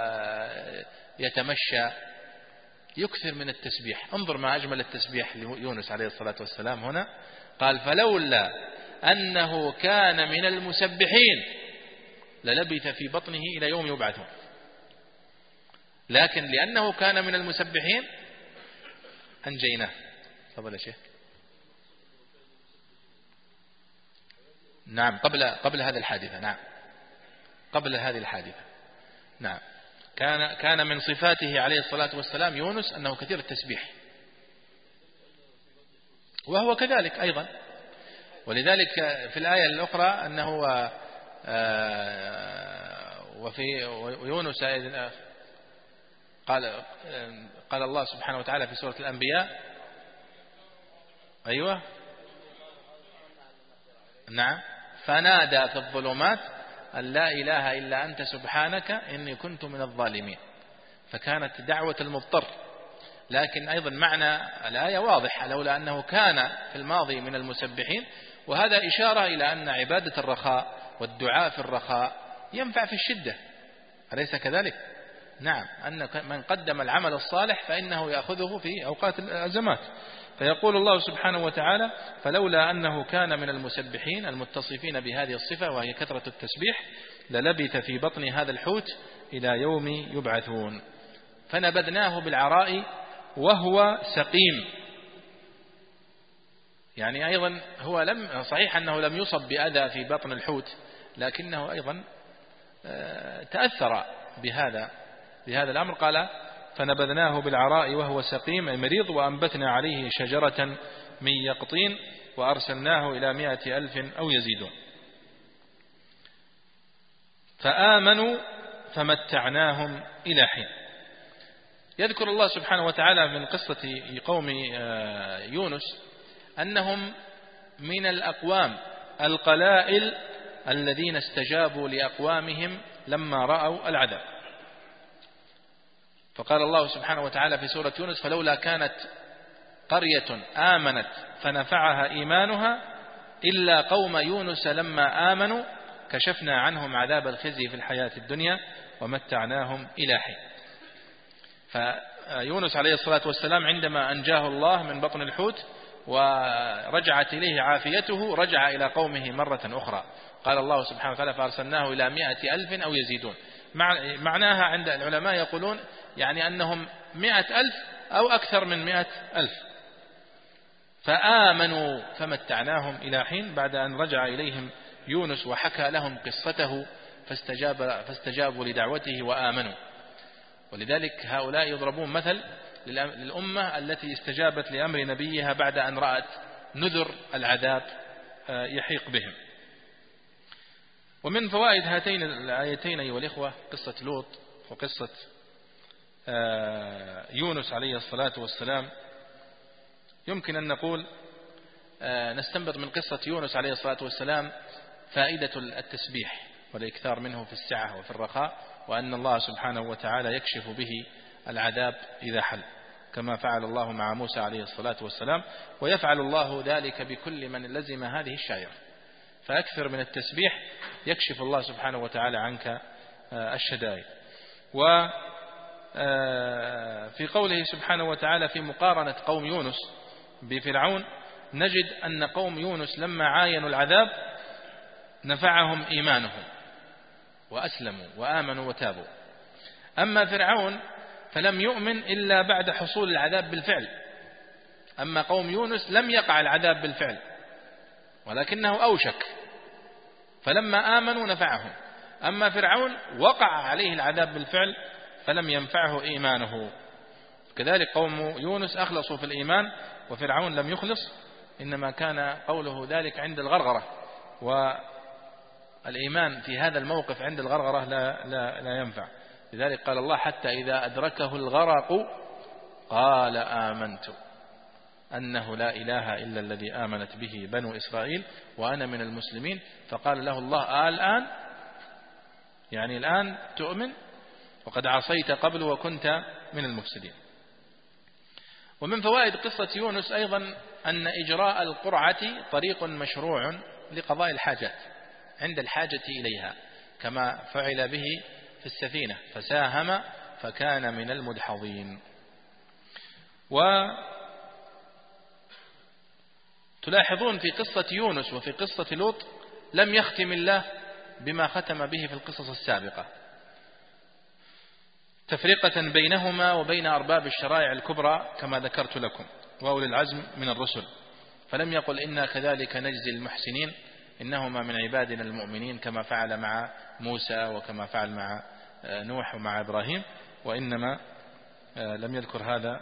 يتمشى، يكثر من التسبيح. انظر ما أجمل التسبيح ليونس عليه الصلاة والسلام هنا، قال: فلولا أنه كان من المسبحين للبث في بطنه إلى يوم يبعثون. لكن لأنه كان من المسبحين أنجيناه. تفضل يا شيخ. نعم، قبل قبل هذه الحادثة. نعم، قبل هذه الحادثة. نعم، كان كان من صفاته عليه الصلاة والسلام يونس أنه كثير التسبيح، وهو كذلك أيضا. ولذلك في الآية الأخرى أنه وفي ويونس قال قال الله سبحانه وتعالى في سورة الأنبياء أيوة نعم فنادى في الظلمات أن لا إله إلا أنت سبحانك إني كنت من الظالمين. فكانت دعوة المضطر، لكن أيضا معنى الآية واضح، لولا أنه كان في الماضي من المسبحين، وهذا إشارة إلى أن عبادة الرخاء والدعاء في الرخاء ينفع في الشدة، أليس كذلك؟ نعم، أن من قدم العمل الصالح فإنه يأخذه في أوقات الأزمات. فيقول الله سبحانه وتعالى فلولا أنه كان من المسبحين المتصفين بهذه الصفة وهي كثرة التسبيح للبث في بطن هذا الحوت إلى يوم يبعثون. فنبذناه بالعراء وهو سقيم، يعني أيضا هو لم صحيح أنه لم يصب بأذى في بطن الحوت، لكنه أيضا تأثر بهذا بهذا الأمر. قال فنبذناه بالعراء وهو سقيم أي مريض، وأنبتنا عليه شجرة من يقطين وأرسلناه إلى مائة ألف أو يزيدون. فآمنوا فمتعناهم إلى حين. يذكر الله سبحانه وتعالى من قصة قوم يونس أنهم من الأقوام القلائل الذين استجابوا لأقوامهم لما رأوا العذاب. فقال الله سبحانه وتعالى في سورة يونس فلولا كانت قرية آمنت فنفعها إيمانها إلا قوم يونس لما آمنوا كشفنا عنهم عذاب الخزي في الحياة الدنيا ومتعناهم إلى حين. فيونس عليه الصلاة والسلام عندما أنجاه الله من بطن الحوت ورجعت إليه عافيته رجع إلى قومه مرة أخرى. قال الله سبحانه وتعالى فأرسلناه إلى مائة ألف أو يزيدون. معناها عند العلماء يقولون يعني أنهم مائة ألف أو أكثر من مائة ألف. فآمنوا فمتعناهم إلى حين، بعد أن رجع إليهم يونس وحكى لهم قصته فاستجاب فاستجابوا لدعوته وآمنوا. ولذلك هؤلاء يضربون مثل للأمة التي استجابت لأمر نبيها بعد أن رأت نذر العذاب يحيق بهم. ومن فوائد هاتين الآيتين أيها الإخوة قصة لوط وقصة يونس عليه الصلاة والسلام. يمكن أن نقول نستنبط من قصة يونس عليه الصلاة والسلام فائدة التسبيح والإكثار منه في السعة وفي الرخاء، وأن الله سبحانه وتعالى يكشف به العذاب إذا حل، كما فعل الله مع موسى عليه الصلاة والسلام، ويفعل الله ذلك بكل من لزم هذه الشعيرة. فأكثر من التسبيح يكشف الله سبحانه وتعالى عنك الشدائد. وفي قوله سبحانه وتعالى في مقارنة قوم يونس بفرعون نجد أن قوم يونس لما عاينوا العذاب نفعهم إيمانهم وأسلموا وآمنوا وتابوا. أما فرعون فلم يؤمن إلا بعد حصول العذاب بالفعل. أما قوم يونس لم يقع العذاب بالفعل ولكنه أوشك، فلما آمنوا نفعهم. أما فرعون وقع عليه العذاب بالفعل فلم ينفعه إيمانه. كذلك قوم يونس أخلصوا في الإيمان وفرعون لم يخلص، إنما كان قوله ذلك عند الغرغرة، والإيمان في هذا الموقف عند الغرغرة لا, لا, لا ينفع. لذلك قال الله حتى إذا أدركه الغرق قال آمنت أنه لا إله إلا الذي آمنت به بنو إسرائيل وأنا من المسلمين. فقال له الله آه الآن، يعني الآن تؤمن وقد عصيت قبل وكنت من المفسدين. ومن فوائد قصة يونس أيضا أن إجراء القرعة طريق مشروع لقضاء الحاجات عند الحاجة إليها، كما فعل به في السفينة فساهم فكان من المدحضين. وتلاحظون في قصة يونس وفي قصة لوط لم يختم الله بما ختم به في القصص السابقة، تفرقة بينهما وبين أرباب الشرائع الكبرى كما ذكرت لكم وأولي العزم من الرسل. فلم يقل إنا كذلك نجزي المحسنين إنهما من عبادنا المؤمنين كما فعل مع موسى وكما فعل مع نوح ومع إبراهيم، وإنما لم يذكر هذا.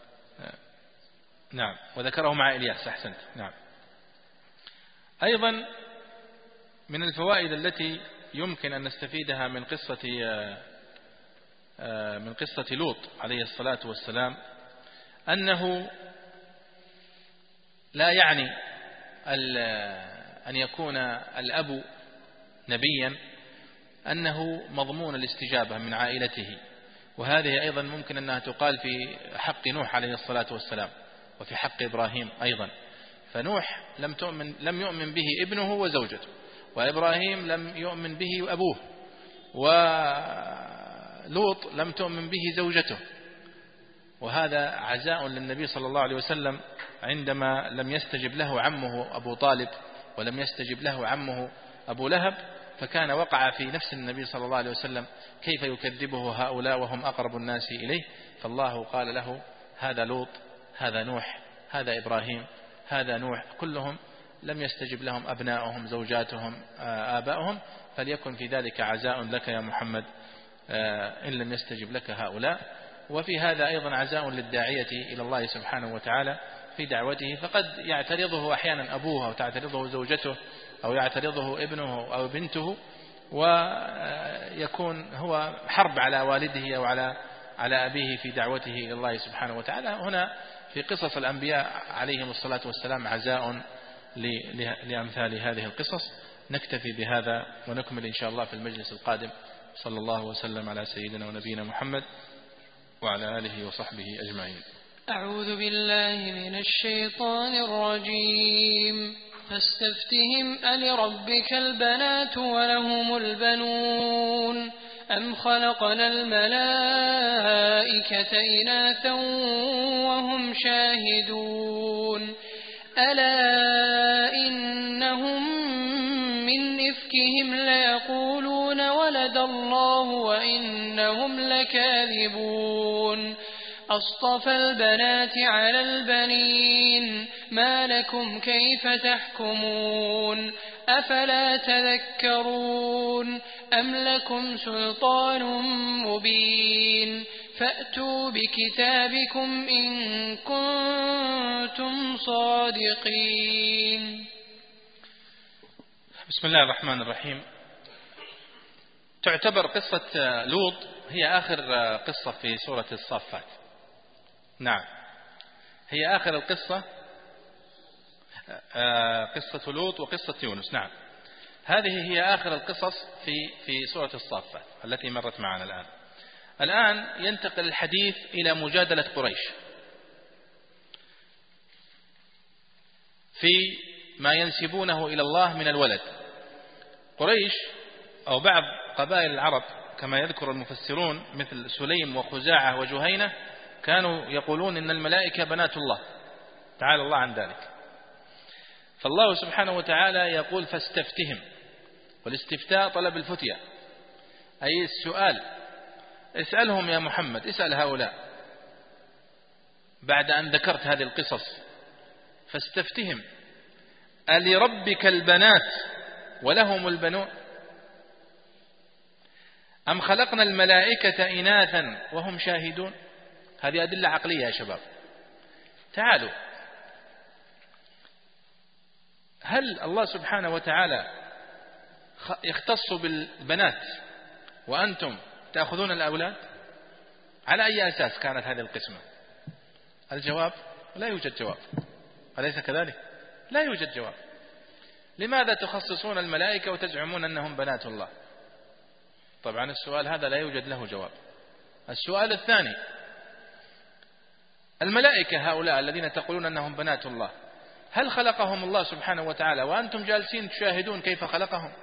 نعم، وذكره مع إلياس. أحسنت. نعم. أيضا من الفوائد التي يمكن أن نستفيدها من قصة من قصة لوط عليه الصلاة والسلام أنه لا يعني أن يكون الأب نبيا أنه مضمون الاستجابة من عائلته، وهذه أيضا ممكن أنها تقال في حق نوح عليه الصلاة والسلام وفي حق إبراهيم أيضا. فنوح لم تؤمن لم يؤمن به ابنه وزوجته، وإبراهيم لم يؤمن به أبوه، ولوط لم تؤمن به زوجته. وهذا عزاء للنبي صلى الله عليه وسلم عندما لم يستجب له عمه أبو طالب ولم يستجب له عمه أبو لهب، فكان وقع في نفس النبي صلى الله عليه وسلم كيف يكذبه هؤلاء وهم أقرب الناس إليه. فالله قال له هذا لوط، هذا نوح، هذا إبراهيم، هذا نوح، كلهم لم يستجب لهم أبنائهم زوجاتهم آبائهم، فليكن في ذلك عزاء لك يا محمد إن لم يستجب لك هؤلاء. وفي هذا أيضا عزاء للداعية إلى الله سبحانه وتعالى في دعوته، فقد يعترضه أحيانا أبوه أو تعترضه زوجته أو يعترضه ابنه أو بنته، ويكون هو حرب على والده أو على على أبيه في دعوته إلى الله سبحانه وتعالى. هنا في قصص الأنبياء عليهم الصلاة والسلام عزاء لأمثال هذه القصص. نكتفي بهذا ونكمل إن شاء الله في المجلس القادم. صلى الله وسلم على سيدنا ونبينا محمد وعلى آله وصحبه أجمعين. أعوذ بالله من الشيطان الرجيم. فاستفتهم ألربك البنات ولهم البنون أم خلقنا الملائكة إناثا وهم شاهدون ألا إنهم من إفكهم ليقولون ولد الله وإنهم لكاذبون أصطفى البنات على البنين ما لكم كيف تحكمون أفلا تذكرون أم لكم سلطان مبين فأتوا بكتابكم إن كنتم صادقين. بسم الله الرحمن الرحيم. تعتبر قصة لوط هي آخر قصة في سورة الصافات. نعم، هي آخر القصة، قصة لوط وقصة يونس. نعم، هذه هي آخر القصص في في سورة الصافات التي مرت معنا الآن. الآن ينتقل الحديث إلى مجادلة قريش في ما ينسبونه إلى الله من الولد. قريش أو بعض قبائل العرب كما يذكر المفسرون مثل سليم وخزاعة وجهينة كانوا يقولون إن الملائكة بنات الله تعالى الله عن ذلك. فالله سبحانه وتعالى يقول فاستفتهم، والاستفتاء طلب الفتية أي السؤال. اسألهم يا محمد، اسأل هؤلاء بعد أن ذكرت هذه القصص. فاستفتهم ألربك البنات ولهم البنون أم خلقنا الملائكة إناثا وهم شاهدون. هذه أدلة عقلية يا شباب. تعالوا، هل الله سبحانه وتعالى يختص بالبنات وأنتم تأخذون الأولاد؟ على أي أساس كانت هذه القسمة؟ الجواب لا يوجد جواب، أليس كذلك؟ لا يوجد جواب. لماذا تخصصون الملائكة وتزعمون أنهم بنات الله؟ طبعا السؤال هذا لا يوجد له جواب. السؤال الثاني، الملائكة هؤلاء الذين تقولون أنهم بنات الله هل خلقهم الله سبحانه وتعالى وأنتم جالسين تشاهدون كيف خلقهم؟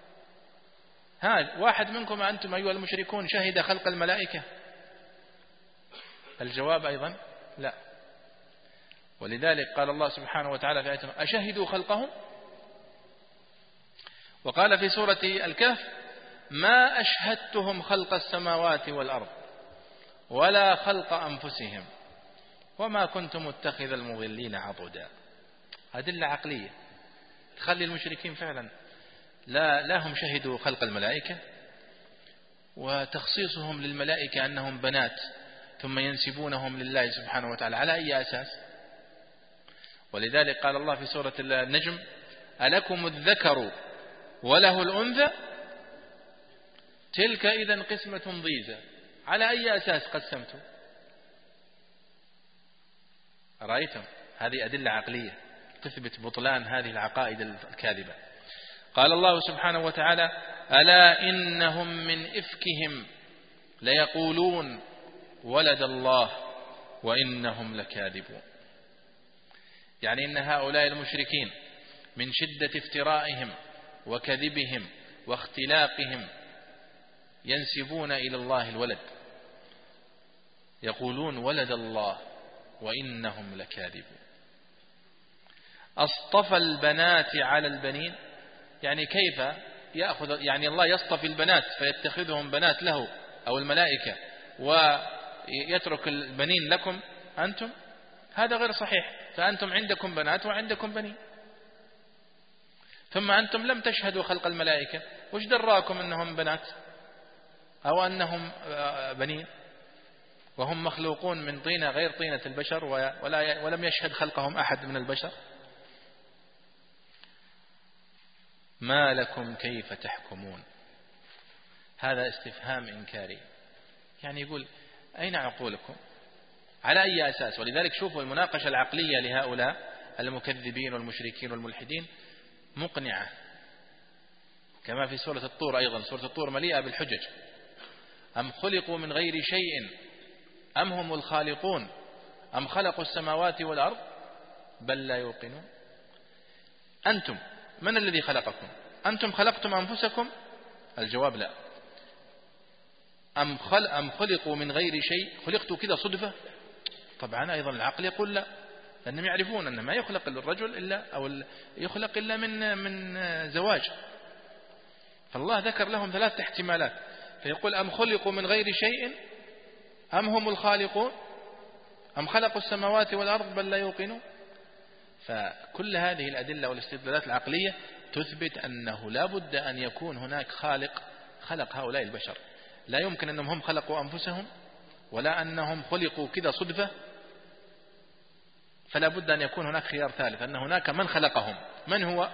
ها واحد منكم أنتم أيها المشركون شهد خلق الملائكة؟ الجواب أيضا لا. ولذلك قال الله سبحانه وتعالى في آية أشهدوا خلقهم. وقال في سورة الكهف ما أشهدتهم خلق السماوات والأرض ولا خلق أنفسهم وما كنت متخذ المضلين عضدا. أدلة عقلية تخلي المشركين فعلا لا, لا هم شهدوا خلق الملائكة، وتخصيصهم للملائكة أنهم بنات ثم ينسبونهم لله سبحانه وتعالى على أي أساس؟ ولذلك قال الله في سورة النجم ألكم الذكر وله الأنثى تلك إذن قسمة ضيزى. على أي أساس قسمتم؟ رأيتم؟ هذه أدلة عقلية تثبت بطلان هذه العقائد الكاذبة. قال الله سبحانه وتعالى: ألا إنهم من إفكهم ليقولون ولد الله وإنهم لكاذبون. يعني إن هؤلاء المشركين من شدة افترائهم وكذبهم واختلاقهم ينسبون إلى الله الولد، يقولون ولد الله وإنهم لكاذبون. أصطفى البنات على البنين، يعني كيف يأخذ، يعني الله يصطفي البنات فيتخذهم بنات له أو الملائكة ويترك البنين لكم أنتم؟ هذا غير صحيح. فأنتم عندكم بنات وعندكم بنين، ثم أنتم لم تشهدوا خلق الملائكة، وش دراكم أنهم بنات أو أنهم بنين وهم مخلوقون من طينة غير طينة البشر ولا ولم يشهد خلقهم أحد من البشر؟ ما لكم كيف تحكمون؟ هذا استفهام إنكاري، يعني يقول أين عقولكم؟ على أي أساس؟ ولذلك شوفوا المناقشة العقلية لهؤلاء المكذبين والمشركين والملحدين مقنعة، كما في سورة الطور أيضا. سورة الطور مليئة بالحجج. أم خلقوا من غير شيء أم هم الخالقون أم خلقوا السماوات والأرض بل لا يوقنون. أنتم من الذي خلقكم؟ أنتم خلقتم أنفسكم؟ الجواب لا. أم, خل أم خلقوا من غير شيء، خلقتوا كذا صدفة؟ طبعا أيضا العقل يقول لا، لأنهم يعرفون أن ما يخلق الرجل إلا أو يخلق إلا من من زواج. فالله ذكر لهم ثلاث احتمالات، فيقول أم خلقوا من غير شيء أم هم الخالقون أم خلقوا السماوات والأرض بل لا يوقنون. فكل هذه الأدلة والاستدلالات العقلية تثبت أنه لا بد أن يكون هناك خالق خلق هؤلاء البشر. لا يمكن أنهم هم خلقوا أنفسهم ولا أنهم خلقوا كذا صدفة، فلا بد أن يكون هناك خيار ثالث، أن هناك من خلقهم. من هو؟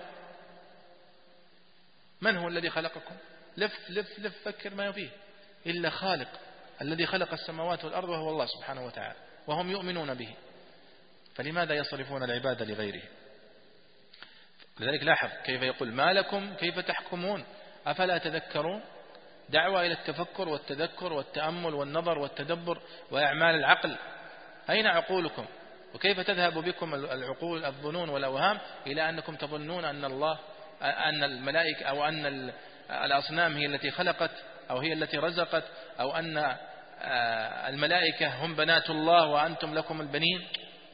من هو الذي خلقكم؟ لف لف لف فكر ما فيه إلا خالق الذي خلق السماوات والأرض وهو الله سبحانه وتعالى، وهم يؤمنون به، فلماذا يصرفون العبادة لغيره؟ لذلك لاحظ كيف يقول ما لكم كيف تحكمون أفلا تذكرون. دعوة إلى التفكر والتذكر والتأمل والنظر والتدبر وأعمال العقل. أين عقولكم؟ وكيف تذهب بكم العقول الظنون والأوهام إلى أنكم تظنون أن الله أن الملائكة أو أن الأصنام هي التي خلقت أو هي التي رزقت أو أن الملائكة هم بنات الله وأنتم لكم البنين.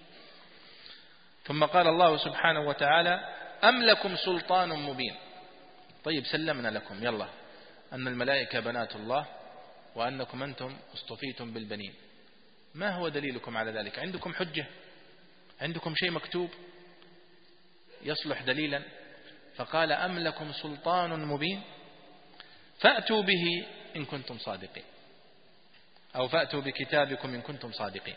ثم قال الله سبحانه وتعالى أم لكم سلطان مبين. طيب سلمنا لكم يلا أن الملائكة بنات الله وأنكم أنتم اصطفيتم بالبنين، ما هو دليلكم على ذلك؟ عندكم حجة؟ عندكم شيء مكتوب يصلح دليلا؟ فقال أم لكم سلطان مبين فأتوا به إن كنتم صادقين، أو فأتوا بكتابكم إن كنتم صادقين.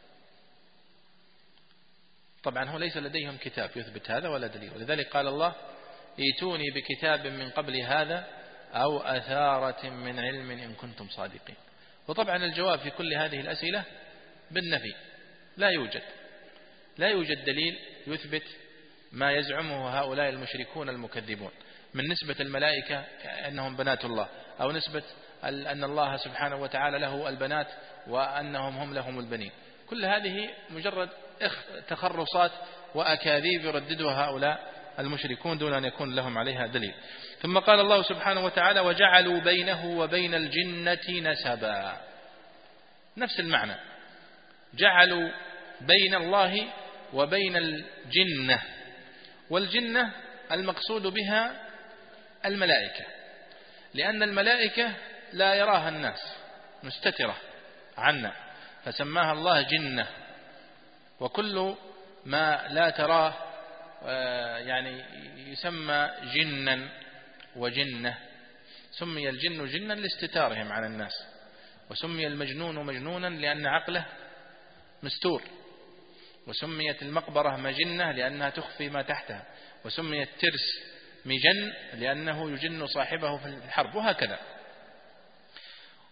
طبعا هو ليس لديهم كتاب يثبت هذا ولا دليل، ولذلك قال الله ائتوني بكتاب من قبل هذا أو أثارة من علم إن كنتم صادقين. وطبعا الجواب في كل هذه الأسئلة بالنفي، لا يوجد لا يوجد دليل يثبت ما يزعمه هؤلاء المشركون المكذبون من نسبة الملائكة أنهم بنات الله، أو نسبة أن الله سبحانه وتعالى له البنات وأنهم هم لهم البنين. كل هذه مجرد تخرصات وأكاذيب يرددها هؤلاء المشركون دون أن يكون لهم عليها دليل. ثم قال الله سبحانه وتعالى وجعلوا بينه وبين الجنة نسبا. نفس المعنى، جعلوا بين الله وبين الجنة، والجنة المقصود بها الملائكة، لأن الملائكة لا يراها الناس مستترة عنا فسماها الله جنة. وكل ما لا تراه يعني يسمى جنا وجنة. سمي الجن جنا لاستتارهم عن الناس، وسمي المجنون مجنونا لأن عقله مستور، وسميت المقبرة مجنة لأنها تخفي ما تحتها، وسميت ترس مجن لأنه يجن صاحبه في الحرب، وهكذا.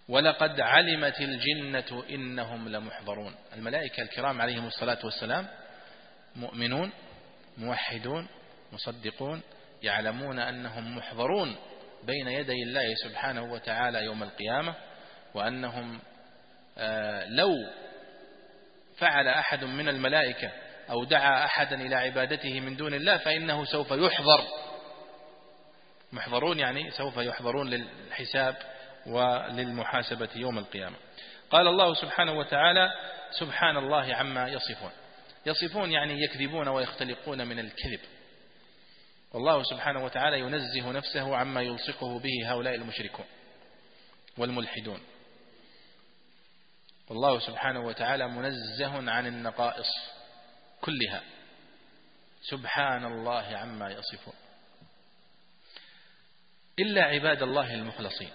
ولقد علمت الجنة إنهم لمحضرون. الملائكة الكرام عليهم الصلاة والسلام مؤمنون موحدون مصدقون، يعلمون أنهم محضرون بين يدي الله سبحانه وتعالى يوم القيامة، وأنهم لو فعل أحد من الملائكة أو دعا أحدا إلى عبادته من دون الله فإنه سوف يحضر. محضرون يعني سوف يحضرون للحساب وللمحاسبة يوم القيامة. قال الله سبحانه وتعالى: سبحان الله عما يصفون. يصفون يعني يكذبون ويختلقون من الكذب، والله سبحانه وتعالى ينزه نفسه عما يلصقه به هؤلاء المشركون والملحدون. والله سبحانه وتعالى منزه عن النقائص كلها، سبحان الله عما يصفون، إلا عباد الله المخلصين.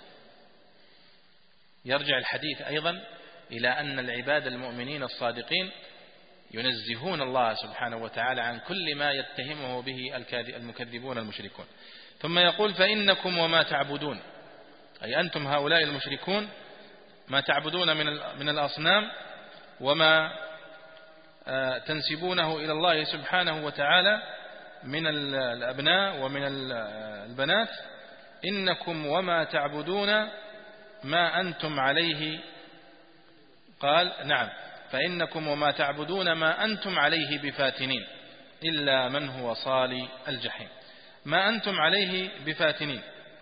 يرجع الحديث أيضا إلى أن العباد المؤمنين الصادقين ينزهون الله سبحانه وتعالى عن كل ما يتهمه به المكذبون المشركون. ثم يقول: فإنكم وما تعبدون، أي أنتم هؤلاء المشركون ما تعبدون من من الأصنام وما تنسبونه إلى الله سبحانه وتعالى من الأبناء ومن البنات، إنكم وما تعبدون ما أنتم عليه. قال: نعم، فإنكم وما تعبدون ما أنتم عليه بفاتنين إلا من هو صالي الجحيم. ما أنتم عليه بفاتنين،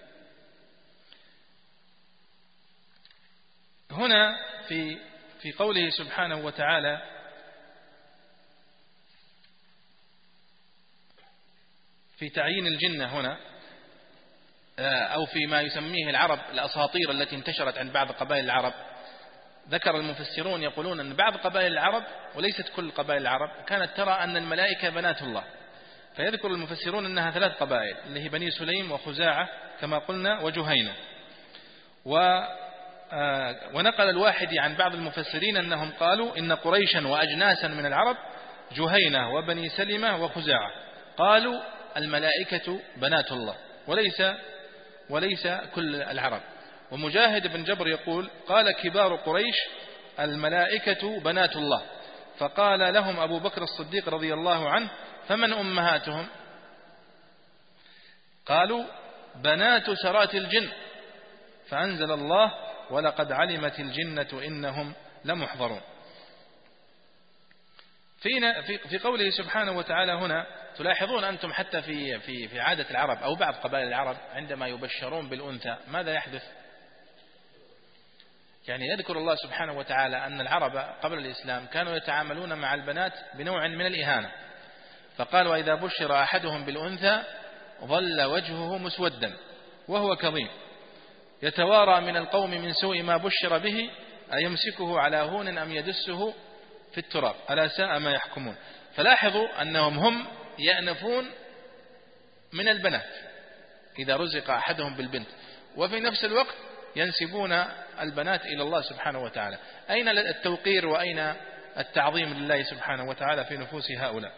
هنا في في قوله سبحانه وتعالى في تعيين الجنة هنا، أو فيما يسميه العرب الأساطير التي انتشرت عند بعض قبائل العرب. ذكر المفسرون يقولون أن بعض قبائل العرب وليست كل قبائل العرب كانت ترى أن الملائكة بنات الله، فيذكر المفسرون أنها ثلاث قبائل اللي هي بني سليم وخزاعة كما قلنا وجهينة. و ونقل الواحدي عن بعض المفسرين أنهم قالوا إن قريشا وأجناسا من العرب جهينة وبني سلمة وخزاعة قالوا الملائكة بنات الله، وليس وليس كل العرب. ومجاهد بن جبر يقول: قال كبار قريش الملائكة بنات الله، فقال لهم أبو بكر الصديق رضي الله عنه: فمن أمهاتهم؟ قالوا: بنات سرات الجن، فأنزل الله: ولقد علمت الجنة إنهم لمحضرون. في في قوله سبحانه وتعالى هنا تلاحظون أنتم حتى في في في عادة العرب أو بعض قبائل العرب عندما يبشرون بالأنثى ماذا يحدث؟ يعني يذكر الله سبحانه وتعالى أن العرب قبل الإسلام كانوا يتعاملون مع البنات بنوع من الإهانة، فقال: وإذا بشر أحدهم بالأنثى ظل وجهه مسودا وهو كظيم يتوارى من القوم من سوء ما بشر به أيمسكه على هون أم يدسه في التراب ألا ساء ما يحكمون. فلاحظوا أنهم هم يأنفون من البنات إذا رزق أحدهم بالبنت، وفي نفس الوقت ينسبون البنات إلى الله سبحانه وتعالى. أين التوقير وأين التعظيم لله سبحانه وتعالى في نفوس هؤلاء؟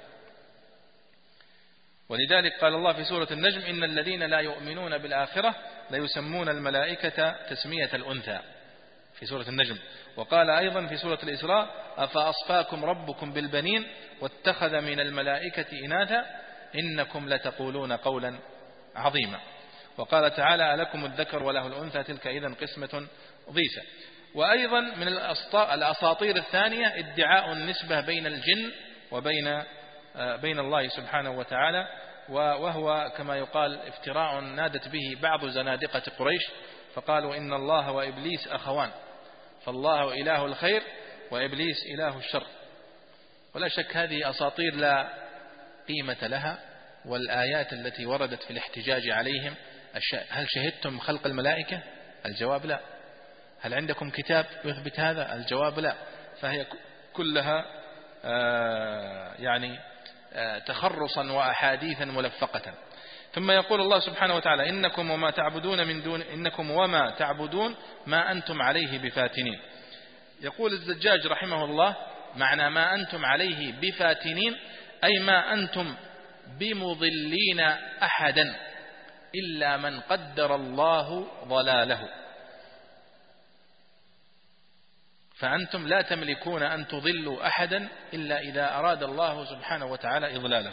ولذلك قال الله في سورة النجم: إن الذين لا يؤمنون بالآخرة ليسمون الملائكة تسمية الأنثى في سورة النجم. وقال أيضا في سورة الإسراء: أفأصفاكم ربكم بالبنين واتخذ من الملائكة إناثا إنكم لتقولون قولا عظيما. وقال تعالى: ألكم الذكر وله الأنثى تلك إذن قسمة ضيزى. وأيضا من الأساطير الثانية ادعاء النسبة بين الجن وبين بين الله سبحانه وتعالى، وهو كما يقال افتراء نادت به بعض زنادقة قريش، فقالوا إن الله وإبليس أخوان، فالله إله الخير وإبليس إله الشر. ولا شك هذه أساطير لا قيمة لها، والآيات التي وردت في الاحتجاج عليهم: هل شهدتم خلق الملائكة؟ الجواب لا. هل عندكم كتاب يثبت هذا؟ الجواب لا. فهي كلها يعني تخرصا وأحاديثا ملفقة. ثم يقول الله سبحانه وتعالى: إنكم وما تعبدون من دون إنكم وما تعبدون ما أنتم عليه بفاتنين. يقول الزجاج رحمه الله: معنى ما أنتم عليه بفاتنين أي ما أنتم بمضلين أحدا إلا من قدر الله ضلاله. فأنتم لا تملكون أن تضلوا أحدا إلا إذا أراد الله سبحانه وتعالى إضلاله،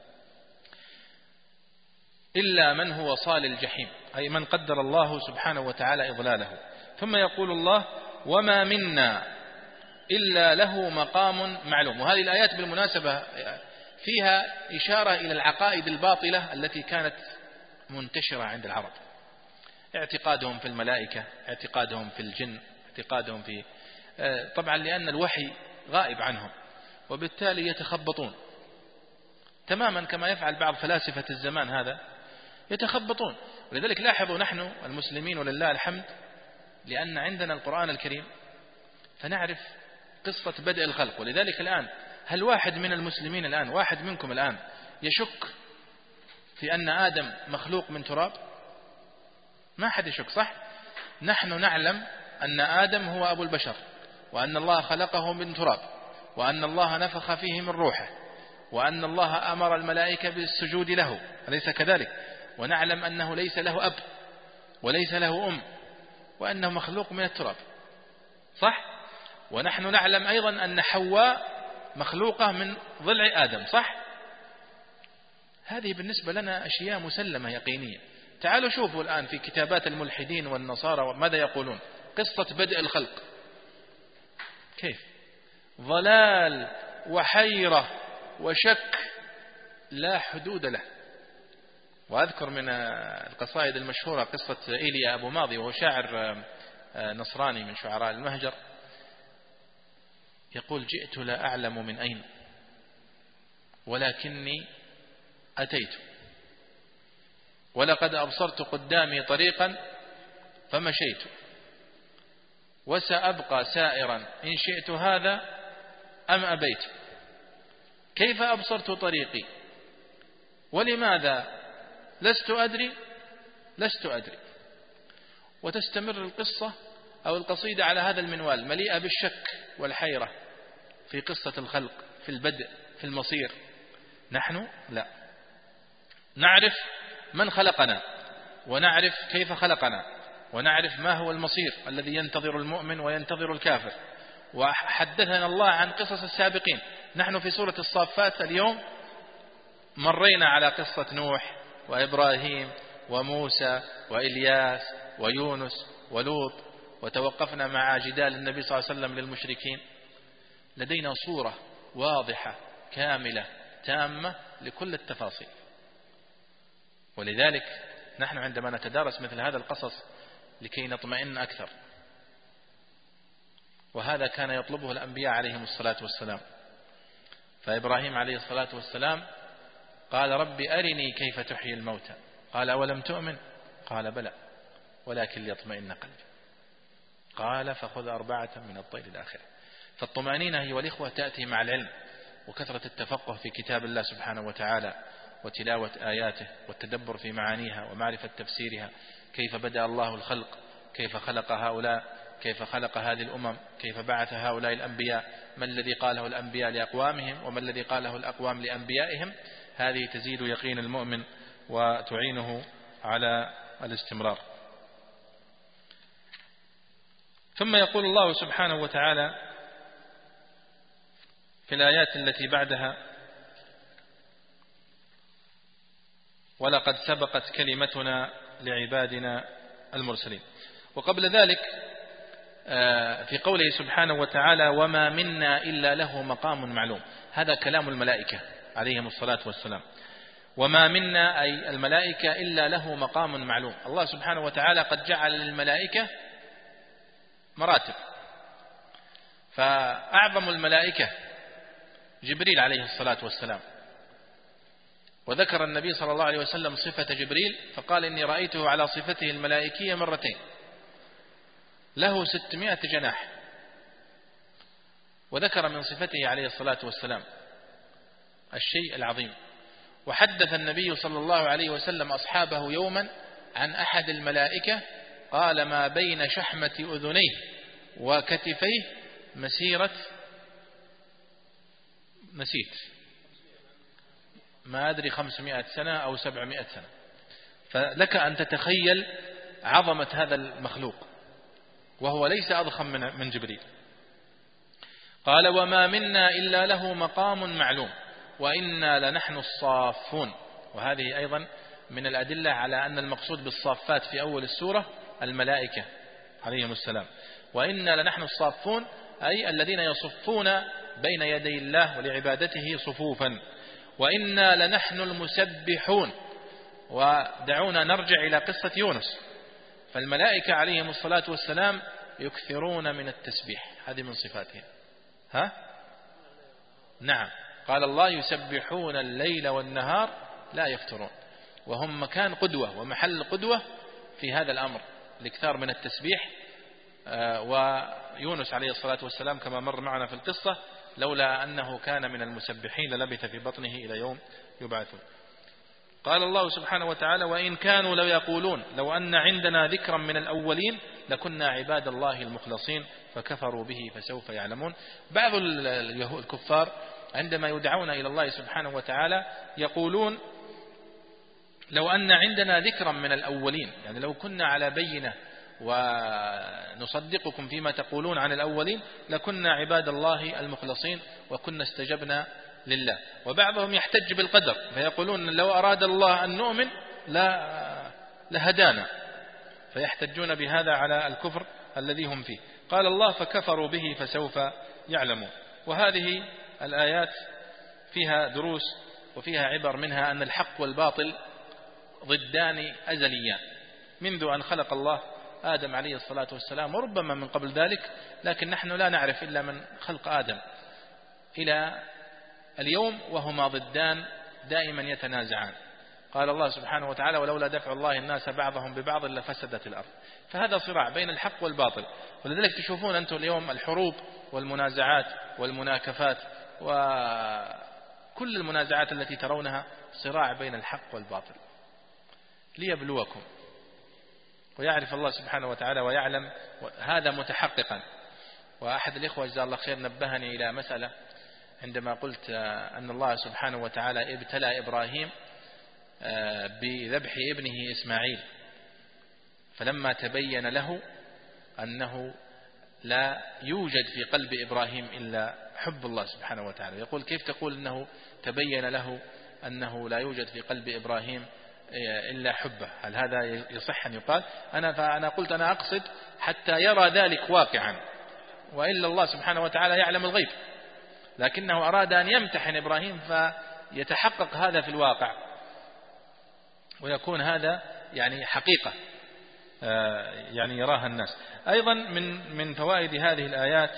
إلا من هو صال الجحيم، أي من قدر الله سبحانه وتعالى إضلاله. ثم يقول الله: وما منا إلا له مقام معلوم. وهذه الآيات بالمناسبة فيها إشارة إلى العقائد الباطلة التي كانت منتشرة عند العرب، اعتقادهم في الملائكة، اعتقادهم في الجن، اعتقادهم في طبعا لأن الوحي غائب عنهم، وبالتالي يتخبطون تماما كما يفعل بعض فلاسفة الزمان هذا، يتخبطون. ولذلك لاحظوا نحن المسلمين ولله الحمد، لأن عندنا القرآن الكريم فنعرف قصة بدء الخلق. ولذلك الآن هل واحد من المسلمين الآن، واحد منكم الآن يشك في أن آدم مخلوق من تراب؟ ما حد يشك، صح؟ نحن نعلم أن آدم هو أبو البشر، وأن الله خلقه من تراب، وأن الله نفخ فيه من روحه، وأن الله أمر الملائكة بالسجود له، أليس كذلك؟ ونعلم أنه ليس له أب وليس له أم، وأنه مخلوق من التراب، صح؟ ونحن نعلم أيضا أن حواء مخلوقة من ضلع آدم، صح؟ هذه بالنسبة لنا أشياء مسلمة يقينية. تعالوا شوفوا الآن في كتابات الملحدين والنصارى ماذا يقولون؟ قصة بدء الخلق كيف؟ ضلال وحيرة وشك لا حدود له. وأذكر من القصائد المشهورة قصة إيليا أبو ماضي، وهو شاعر نصراني من شعراء المهجر، يقول: جئت لا أعلم من أين ولكني أتيت، ولقد أبصرت قدامي طريقا فمشيت، وسأبقى سائرا إن شئت هذا أم أبيت، كيف أبصرت طريقي ولماذا لست أدري لست أدري. وتستمر القصة أو القصيدة على هذا المنوال، مليئة بالشك والحيرة في قصة الخلق، في البدء، في المصير. نحن لا، نعرف من خلقنا، ونعرف كيف خلقنا، ونعرف ما هو المصير الذي ينتظر المؤمن وينتظر الكافر. وحدثنا الله عن قصص السابقين. نحن في سورة الصافات اليوم مرينا على قصة نوح وإبراهيم وموسى وإلياس ويونس ولوط، وتوقفنا مع جدال النبي صلى الله عليه وسلم للمشركين. لدينا صورة واضحة كاملة تامة لكل التفاصيل. ولذلك نحن عندما نتدارس مثل هذا القصص لكي نطمئن أكثر، وهذا كان يطلبه الأنبياء عليهم الصلاة والسلام. فإبراهيم عليه الصلاة والسلام قال: ربي أرني كيف تحيي الموتى، قال: أولم تؤمن؟ قال: بلى ولكن ليطمئن قلبي، قال: فخذ أربعة من الطير الآخرة. فالطمأنينة هي والإخوة تأتي مع العلم وكثرة التفقه في كتاب الله سبحانه وتعالى، وتلاوة آياته والتدبر في معانيها ومعرفة تفسيرها. كيف بدأ الله الخلق، كيف خلق هؤلاء، كيف خلق هذه الأمم، كيف بعث هؤلاء الأنبياء، ما الذي قاله الأنبياء لأقوامهم وما الذي قاله الأقوام لأنبيائهم. هذه تزيد يقين المؤمن وتعينه على الاستمرار. ثم يقول الله سبحانه وتعالى في الآيات التي بعدها: ولقد سبقت كلمتنا لعبادنا المرسلين. وقبل ذلك في قوله سبحانه وتعالى: وما منا إلا له مقام معلوم، هذا كلام الملائكة عليهم الصلاة والسلام. وما منا أي الملائكة إلا له مقام معلوم. الله سبحانه وتعالى قد جعل للملائكة مراتب، فأعظم الملائكة جبريل عليه الصلاة والسلام. وذكر النبي صلى الله عليه وسلم صفة جبريل فقال: إني رأيته على صفته الملائكية مرتين، له ستمائة جناح. وذكر من صفته عليه الصلاة والسلام الشيء العظيم. وحدث النبي صلى الله عليه وسلم أصحابه يوما عن أحد الملائكة قال: ما بين شحمة أذنيه وكتفيه مسيرة، نسيت، ما أدري خمسمائة سنة أو سبعمائة سنة. فلك أن تتخيل عظمة هذا المخلوق، وهو ليس أضخم من جبريل، قال وما منا إلا له مقام معلوم وإنا لنحن الصافون. وهذه أيضا من الأدلة على أن المقصود بالصافات في أول السورة الملائكة عليهم السلام. وإنا لنحن الصافون أي الذين يصفون بين يدي الله ولعبادته صفوفا. وإنا لنحن المسبحون. ودعونا نرجع إلى قصة يونس، فالملائكة عليهم الصلاة والسلام يكثرون من التسبيح، هذه من صفاتهم. ها؟ نعم، قال الله يسبحون الليل والنهار لا يفترون، وهم مكان قدوة ومحل قدوة في هذا الأمر، الاكثار من التسبيح. ويونس عليه الصلاة والسلام كما مر معنا في القصة لولا أنه كان من المسبحين للبث في بطنه إلى يوم يبعثون. قال الله سبحانه وتعالى وإن كانوا لو يقولون لو أن عندنا ذكرا من الأولين لكنا عباد الله المخلصين فكفروا به فسوف يعلمون. بعض الكفار عندما يدعون إلى الله سبحانه وتعالى يقولون لو أن عندنا ذكرا من الأولين، يعني لو كنا على بينة ونصدقكم فيما تقولون عن الأولين لكنا عباد الله المخلصين وكنا استجبنا لله. وبعضهم يحتج بالقدر فيقولون لو أراد الله أن نؤمن لا لهدانا، فيحتجون بهذا على الكفر الذي هم فيه. قال الله فكفروا به فسوف يعلمون. وهذه الآيات فيها دروس وفيها عبر، منها أن الحق والباطل ضدان أزليان منذ أن خلق الله آدم عليه الصلاة والسلام، وربما من قبل ذلك، لكن نحن لا نعرف إلا من خلق آدم إلى اليوم وهما ضدان دائما يتنازعان. قال الله سبحانه وتعالى ولولا دفع الله الناس بعضهم ببعض لفسدت الأرض. فهذا صراع بين الحق والباطل، ولذلك تشوفون أنتم اليوم الحروب والمنازعات والمناكفات وكل المنازعات التي ترونها صراع بين الحق والباطل ليبلوكم. ويعرف الله سبحانه وتعالى ويعلم هذا متحققا. وأحد الإخوة جزاه الله خير نبهني إلى مسألة عندما قلت أن الله سبحانه وتعالى ابتلى إبراهيم بذبح ابنه إسماعيل، فلما تبين له أنه لا يوجد في قلب إبراهيم إلا حب الله سبحانه وتعالى، يقول كيف تقول أنه تبين له أنه لا يوجد في قلب إبراهيم إلا حبه؟ هل هذا يصح أن يقال؟ أنا فأنا قلت أنا أقصد حتى يرى ذلك واقعا، وإلا الله سبحانه وتعالى يعلم الغيب، لكنه أراد أن يمتحن إبراهيم فيتحقق هذا في الواقع ويكون هذا يعني حقيقة يعني يراها الناس. أيضا من من فوائد هذه الآيات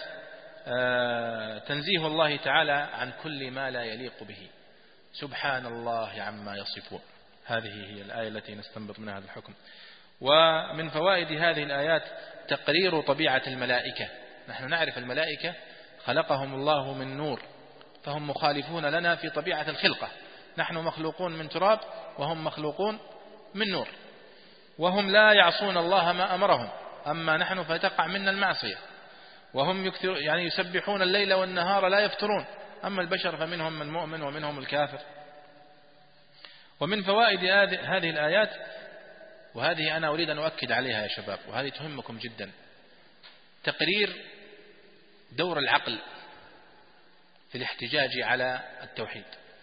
تنزيه الله تعالى عن كل ما لا يليق به، سبحان الله عما يصفون. هذه هي الآية التي نستنبط منها هذا الحكم. ومن فوائد هذه الآيات تقرير طبيعة الملائكة. نحن نعرف الملائكة خلقهم الله من نور، فهم مخالفون لنا في طبيعة الخلقة. نحن مخلوقون من تراب وهم مخلوقون من نور، وهم لا يعصون الله ما أمرهم، أما نحن فتقع منا المعصية. وهم يكثر يعني يسبحون الليل والنهار لا يفترون، أما البشر فمنهم من مؤمن ومنهم الكافر. ومن فوائد هذه الآيات، وهذه أنا أريد أن أؤكد عليها يا شباب وهذه تهمكم جدا، تقرير دور العقل في الاحتجاج على التوحيد.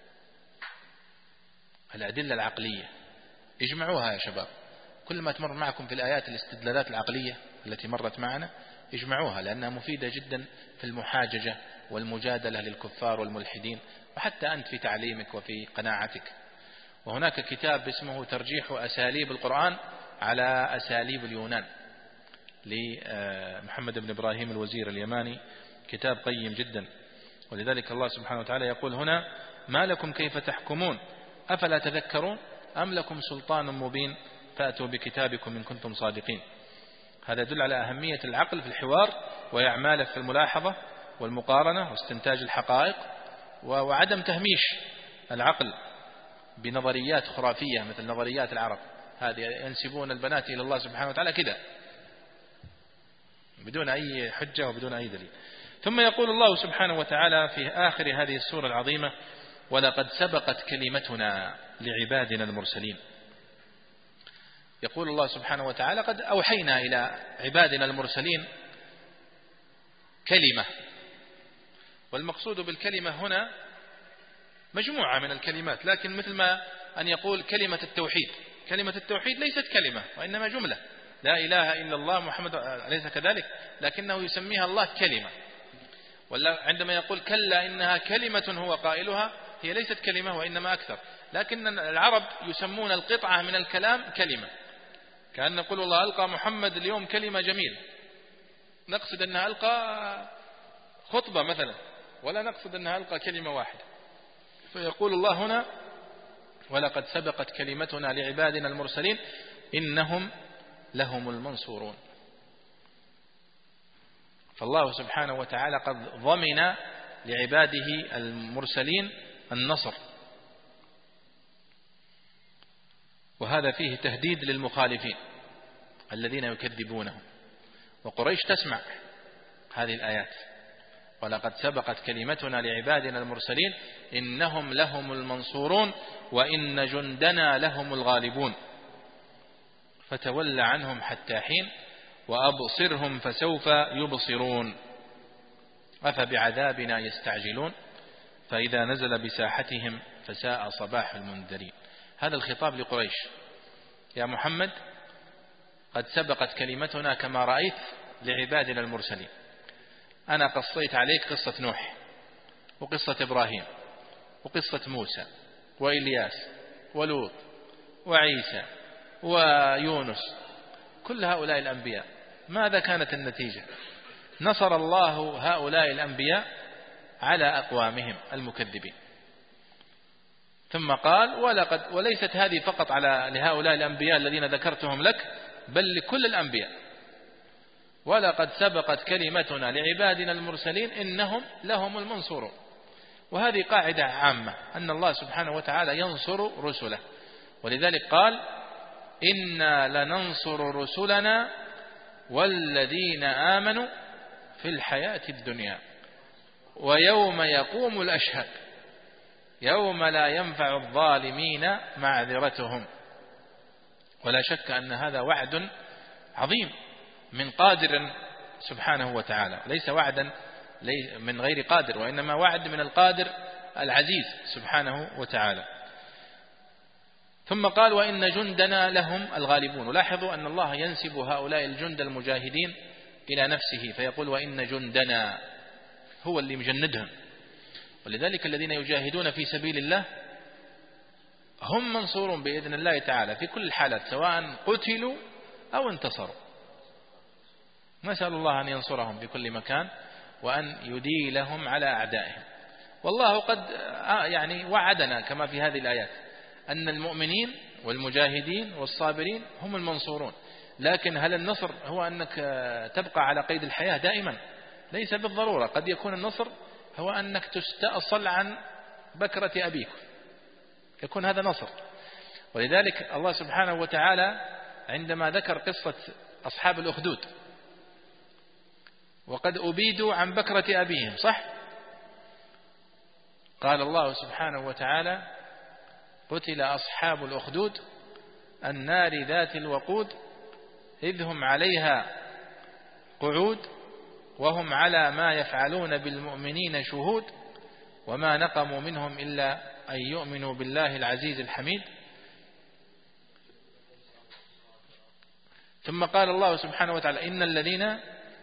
الأدلة العقلية اجمعوها يا شباب، كل ما تمر معكم في الآيات الاستدلالات العقلية التي مرت معنا اجمعوها، لأنها مفيدة جدا في المحاججة والمجادلة للكفار والملحدين، وحتى أنت في تعليمك وفي قناعتك. وهناك كتاب اسمه ترجيح أساليب القرآن على أساليب اليونان لمحمد بن إبراهيم الوزير اليماني، كتاب قيم جدا. ولذلك الله سبحانه وتعالى يقول هنا ما لكم كيف تحكمون أفلا تذكرون أم لكم سلطان مبين فأتوا بكتابكم إن كنتم صادقين. هذا يدل على أهمية العقل في الحوار وإعماله في الملاحظة والمقارنة واستنتاج الحقائق، وعدم تهميش العقل بنظريات خرافية مثل نظريات العرب، هذه ينسبون البنات إلى الله سبحانه وتعالى كذا بدون أي حجة وبدون أي دليل. ثم يقول الله سبحانه وتعالى في آخر هذه السورة العظيمة ولقد سبقت كلمتنا لعبادنا المرسلين. يقول الله سبحانه وتعالى قد أوحينا إلى عبادنا المرسلين كلمة، والمقصود بالكلمة هنا مجموعة من الكلمات، لكن مثل ما أن يقول كلمة التوحيد، كلمة التوحيد ليست كلمة وإنما جملة، لا إله إلا الله محمد، أليس كذلك؟ لكنه يسميها الله كلمة. ولا عندما يقول كلا إنها كلمة هو قائلها، هي ليست كلمة وإنما أكثر، لكن العرب يسمون القطعة من الكلام كلمة، كأن نقول والله ألقى محمد اليوم كلمة جميلة، نقصد أنها ألقى خطبة مثلا، ولا نقصد أنها ألقى كلمة واحدة. فيقول الله هنا ولقد سبقت كلمتنا لعبادنا المرسلين إنهم لهم المنصورون. فالله سبحانه وتعالى قد ضمن لعباده المرسلين النصر، وهذا فيه تهديد للمخالفين الذين يكذبونهم. وقريش تسمع هذه الآيات، ولقد سبقت كلمتنا لعبادنا المرسلين إنهم لهم المنصورون وإن جندنا لهم الغالبون فتول عنهم حتى حين وأبصرهم فسوف يبصرون أفبعذابنا يستعجلون فإذا نزل بساحتهم فساء صباح المنذرين. هذا الخطاب لقريش: يا محمد قد سبقت كلمتنا كما رأيت لعبادنا المرسلين. أنا قصيت عليك قصة نوح وقصة إبراهيم وقصة موسى وإلياس ولوط وعيسى ويونس، كل هؤلاء الأنبياء. ماذا كانت النتيجة؟ نصر الله هؤلاء الأنبياء على أقوامهم المكذبين. ثم قال ولقد، وليست هذه فقط على لهؤلاء الأنبياء الذين ذكرتهم لك، بل لكل الأنبياء. ولقد سبقت كلمتنا لعبادنا المرسلين إنهم لهم المنصورون. وهذه قاعدة عامة أن الله سبحانه وتعالى ينصر رسله، ولذلك قال إنا لننصر رسلنا والذين آمنوا في الحياة الدنيا ويوم يقوم الأشهاد يوم لا ينفع الظالمين معذرتهم. ولا شك أن هذا وعد عظيم من قادر سبحانه وتعالى، ليس وعدا من غير قادر، وإنما وعد من القادر العزيز سبحانه وتعالى. ثم قال وإن جندنا لهم الغالبون. ولاحظوا أن الله ينسب هؤلاء الجند المجاهدين إلى نفسه، فيقول وإن جندنا، هو اللي مجندهم. ولذلك الذين يجاهدون في سبيل الله هم منصورون بإذن الله تعالى في كل الحالات، سواء قتلوا أو انتصروا. نسأل الله أن ينصرهم في كل مكان وأن يديلهم على أعدائهم. والله قد يعني وعدنا كما في هذه الآيات أن المؤمنين والمجاهدين والصابرين هم المنصورون. لكن هل النصر هو أنك تبقى على قيد الحياة دائما؟ ليس بالضرورة. قد يكون النصر هو أنك تستأصل عن بكرة أبيك، يكون هذا نصر. ولذلك الله سبحانه وتعالى عندما ذكر قصة أصحاب الأخدود وقد أبيدوا عن بكرة أبيهم، صح؟ قال الله سبحانه وتعالى قتل أصحاب الأخدود النار ذات الوقود إذ هم عليها قعود وهم على ما يفعلون بالمؤمنين شهود وما نقموا منهم إلا أن يؤمنوا بالله العزيز الحميد. ثم قال الله سبحانه وتعالى إن الذين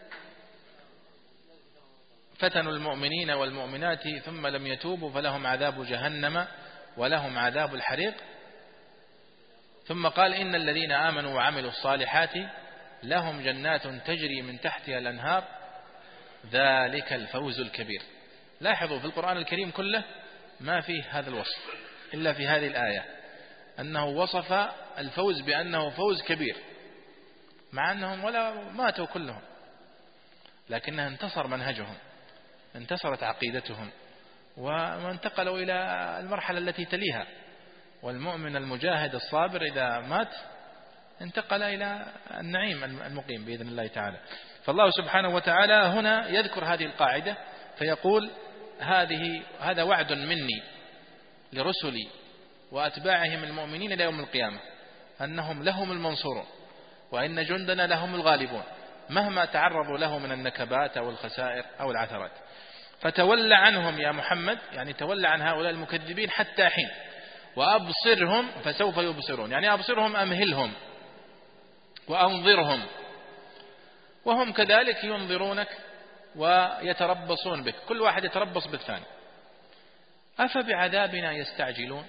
فتنوا المؤمنين والمؤمنات ثم لم يتوبوا فلهم عذاب جهنم ولهم عذاب الحريق. ثم قال إن الذين آمنوا وعملوا الصالحات لهم جنات تجري من تحتها الأنهار ذلك الفوز الكبير. لاحظوا في القرآن الكريم كله ما فيه هذا الوصف إلا في هذه الآية، أنه وصف الفوز بأنه فوز كبير، مع أنهم ولا ماتوا كلهم، لكنها انتصر منهجهم، انتصرت عقيدتهم، وانتقلوا إلى المرحلة التي تليها. والمؤمن المجاهد الصابر إذا مات انتقل إلى النعيم المقيم بإذن الله تعالى. فالله سبحانه وتعالى هنا يذكر هذه القاعدة فيقول هذه هذا وعد مني لرسلي وأتباعهم المؤمنين إلى يوم القيامة أنهم لهم المنصورون وإن جندنا لهم الغالبون مهما تعرضوا له من النكبات أو الخسائر أو العثرات. فتولى عنهم يا محمد، يعني تولى عن هؤلاء المكذبين حتى حين، وأبصرهم فسوف يبصرون، يعني أبصرهم أمهلهم وأنظرهم، وهم كذلك ينظرونك ويتربصون بك، كل واحد يتربص بالثاني. أفبعذابنا يستعجلون؟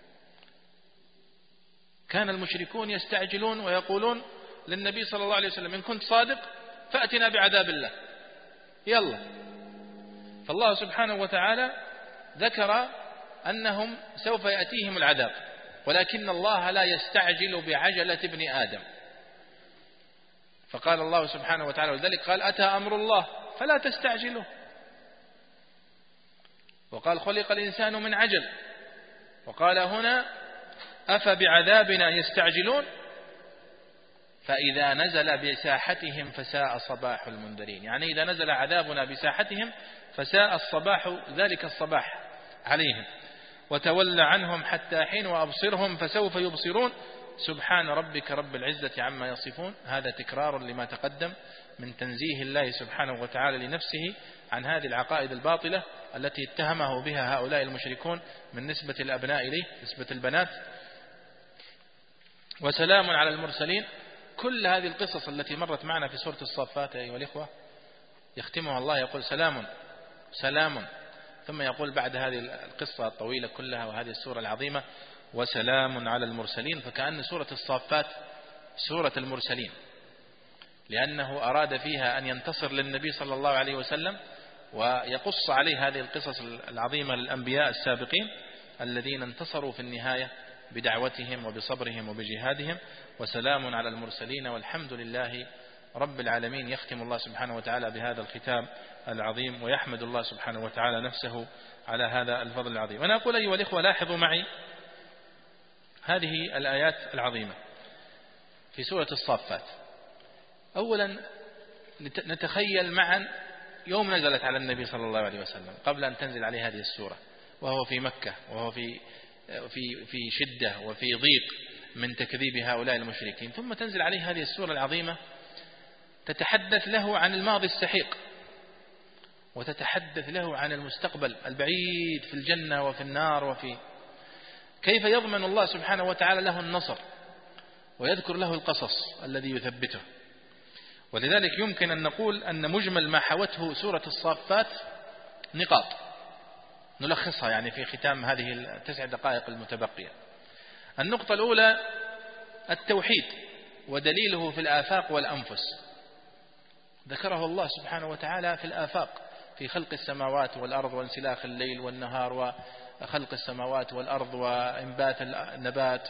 كان المشركون يستعجلون ويقولون للنبي صلى الله عليه وسلم إن كنت صادق فأتنا بعذاب الله يلا. فالله سبحانه وتعالى ذكر أنهم سوف يأتيهم العذاب، ولكن الله لا يستعجل بعجلة ابن آدم. فقال الله سبحانه وتعالى ولذلك قال أتى أمر الله فلا تستعجلوه، وقال خلق الإنسان من عجل، وقال هنا أفبعذابنا يستعجلون فإذا نزل بساحتهم فساء صباح المنذرين، يعني إذا نزل عذابنا بساحتهم فساء الصباح ذلك الصباح عليهم. وتولى عنهم حتى حين وأبصرهم فسوف يبصرون سبحان ربك رب العزة عما يصفون. هذا تكرار لما تقدم من تنزيه الله سبحانه وتعالى لنفسه عن هذه العقائد الباطلة التي اتهمه بها هؤلاء المشركون من نسبة الأبناء إليه، نسبة البنات. وسلام على المرسلين. كل هذه القصص التي مرت معنا في سورة الصافات أيها الإخوة يختمها الله يقول سلام سلام، ثم يقول بعد هذه القصة الطويلة كلها وهذه السورة العظيمة وسلام على المرسلين، فكأن سورة الصافات سورة المرسلين، لأنه أراد فيها أن ينتصر للنبي صلى الله عليه وسلم ويقص عليه هذه القصص العظيمة للأنبياء السابقين الذين انتصروا في النهاية بدعوتهم وبصبرهم وبجهادهم. وسلام على المرسلين والحمد لله رب العالمين. يختم الله سبحانه وتعالى بهذا الختام العظيم، ويحمد الله سبحانه وتعالى نفسه على هذا الفضل العظيم. وأنا أقول أيها الإخوة لاحظوا معي هذه الآيات العظيمة في سورة الصافات. أولا نتخيل معا يوم نزلت على النبي صلى الله عليه وسلم قبل أن تنزل عليه هذه السورة، وهو في مكة وهو في في في شدة وفي ضيق من تكذيب هؤلاء المشركين، ثم تنزل عليه هذه السورة العظيمة تتحدث له عن الماضي السحيق، وتتحدث له عن المستقبل البعيد في الجنة وفي النار، وفي كيف يضمن الله سبحانه وتعالى له النصر، ويذكر له القصص الذي يثبته. ولذلك يمكن أن نقول أن مجمل ما حوته سورة الصافات نقاط نلخصها يعني في ختام هذه التسع دقائق المتبقية. النقطة الأولى التوحيد ودليله في الآفاق والأنفس، ذكره الله سبحانه وتعالى في الآفاق في خلق السماوات والأرض وانسلاخ الليل والنهار وخلق السماوات والأرض وإنبات النبات،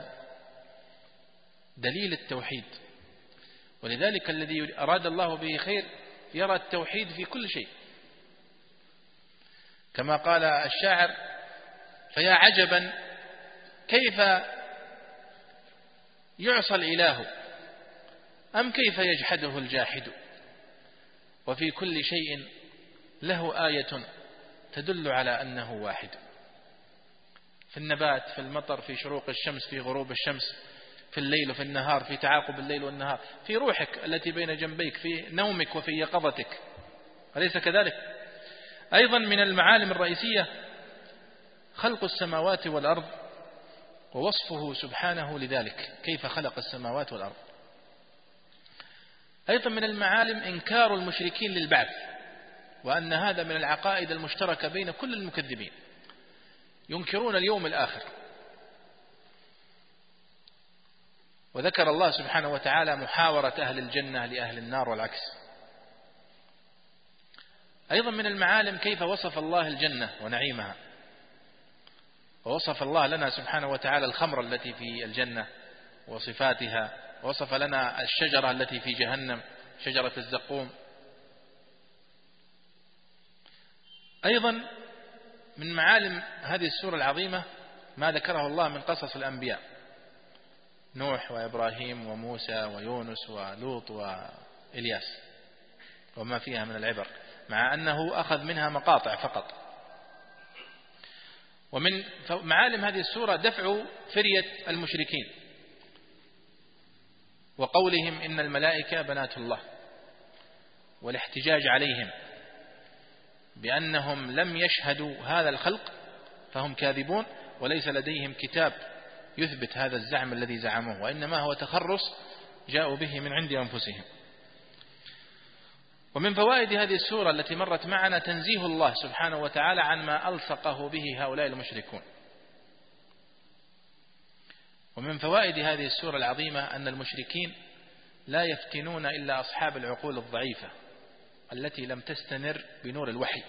دليل التوحيد. ولذلك الذي أراد الله به خير يرى التوحيد في كل شيء، كما قال الشاعر فيا عجبا كيف يعصى الإله أم كيف يجحده الجاحد، وفي كل شيء له آية تدل على أنه واحد، في النبات، في المطر، في شروق الشمس، في غروب الشمس، في الليل وفي النهار، في تعاقب الليل والنهار، في روحك التي بين جنبيك، في نومك وفي يقظتك، أليس كذلك؟ أيضا من المعالم الرئيسية خلق السماوات والأرض ووصفه سبحانه لذلك كيف خلق السماوات والأرض. أيضا من المعالم إنكار المشركين للبعث، وأن هذا من العقائد المشتركة بين كل المكذبين، ينكرون اليوم الآخر. وذكر الله سبحانه وتعالى محاورة أهل الجنة لأهل النار والعكس. أيضا من المعالم كيف وصف الله الجنة ونعيمها، ووصف الله لنا سبحانه وتعالى الخمر التي في الجنة وصفاتها، ووصف لنا الشجرة التي في جهنم شجرة الزقوم. أيضا من معالم هذه السورة العظيمة ما ذكره الله من قصص الأنبياء، نوح وإبراهيم وموسى ويونس ولوط وإلياس وما فيها من العبر، مع أنه أخذ منها مقاطع فقط. ومن معالم هذه السورة دفع فرية المشركين وقولهم إن الملائكة بنات الله، والاحتجاج عليهم بأنهم لم يشهدوا هذا الخلق فهم كاذبون، وليس لديهم كتاب يثبت هذا الزعم الذي زعموه، وإنما هو تخرص جاءوا به من عند أنفسهم. ومن فوائد هذه السورة التي مرت معنا تنزيه الله سبحانه وتعالى عن ما ألصقه به هؤلاء المشركون. ومن فوائد هذه السورة العظيمة أن المشركين لا يفتنون إلا أصحاب العقول الضعيفة التي لم تستنر بنور الوحي،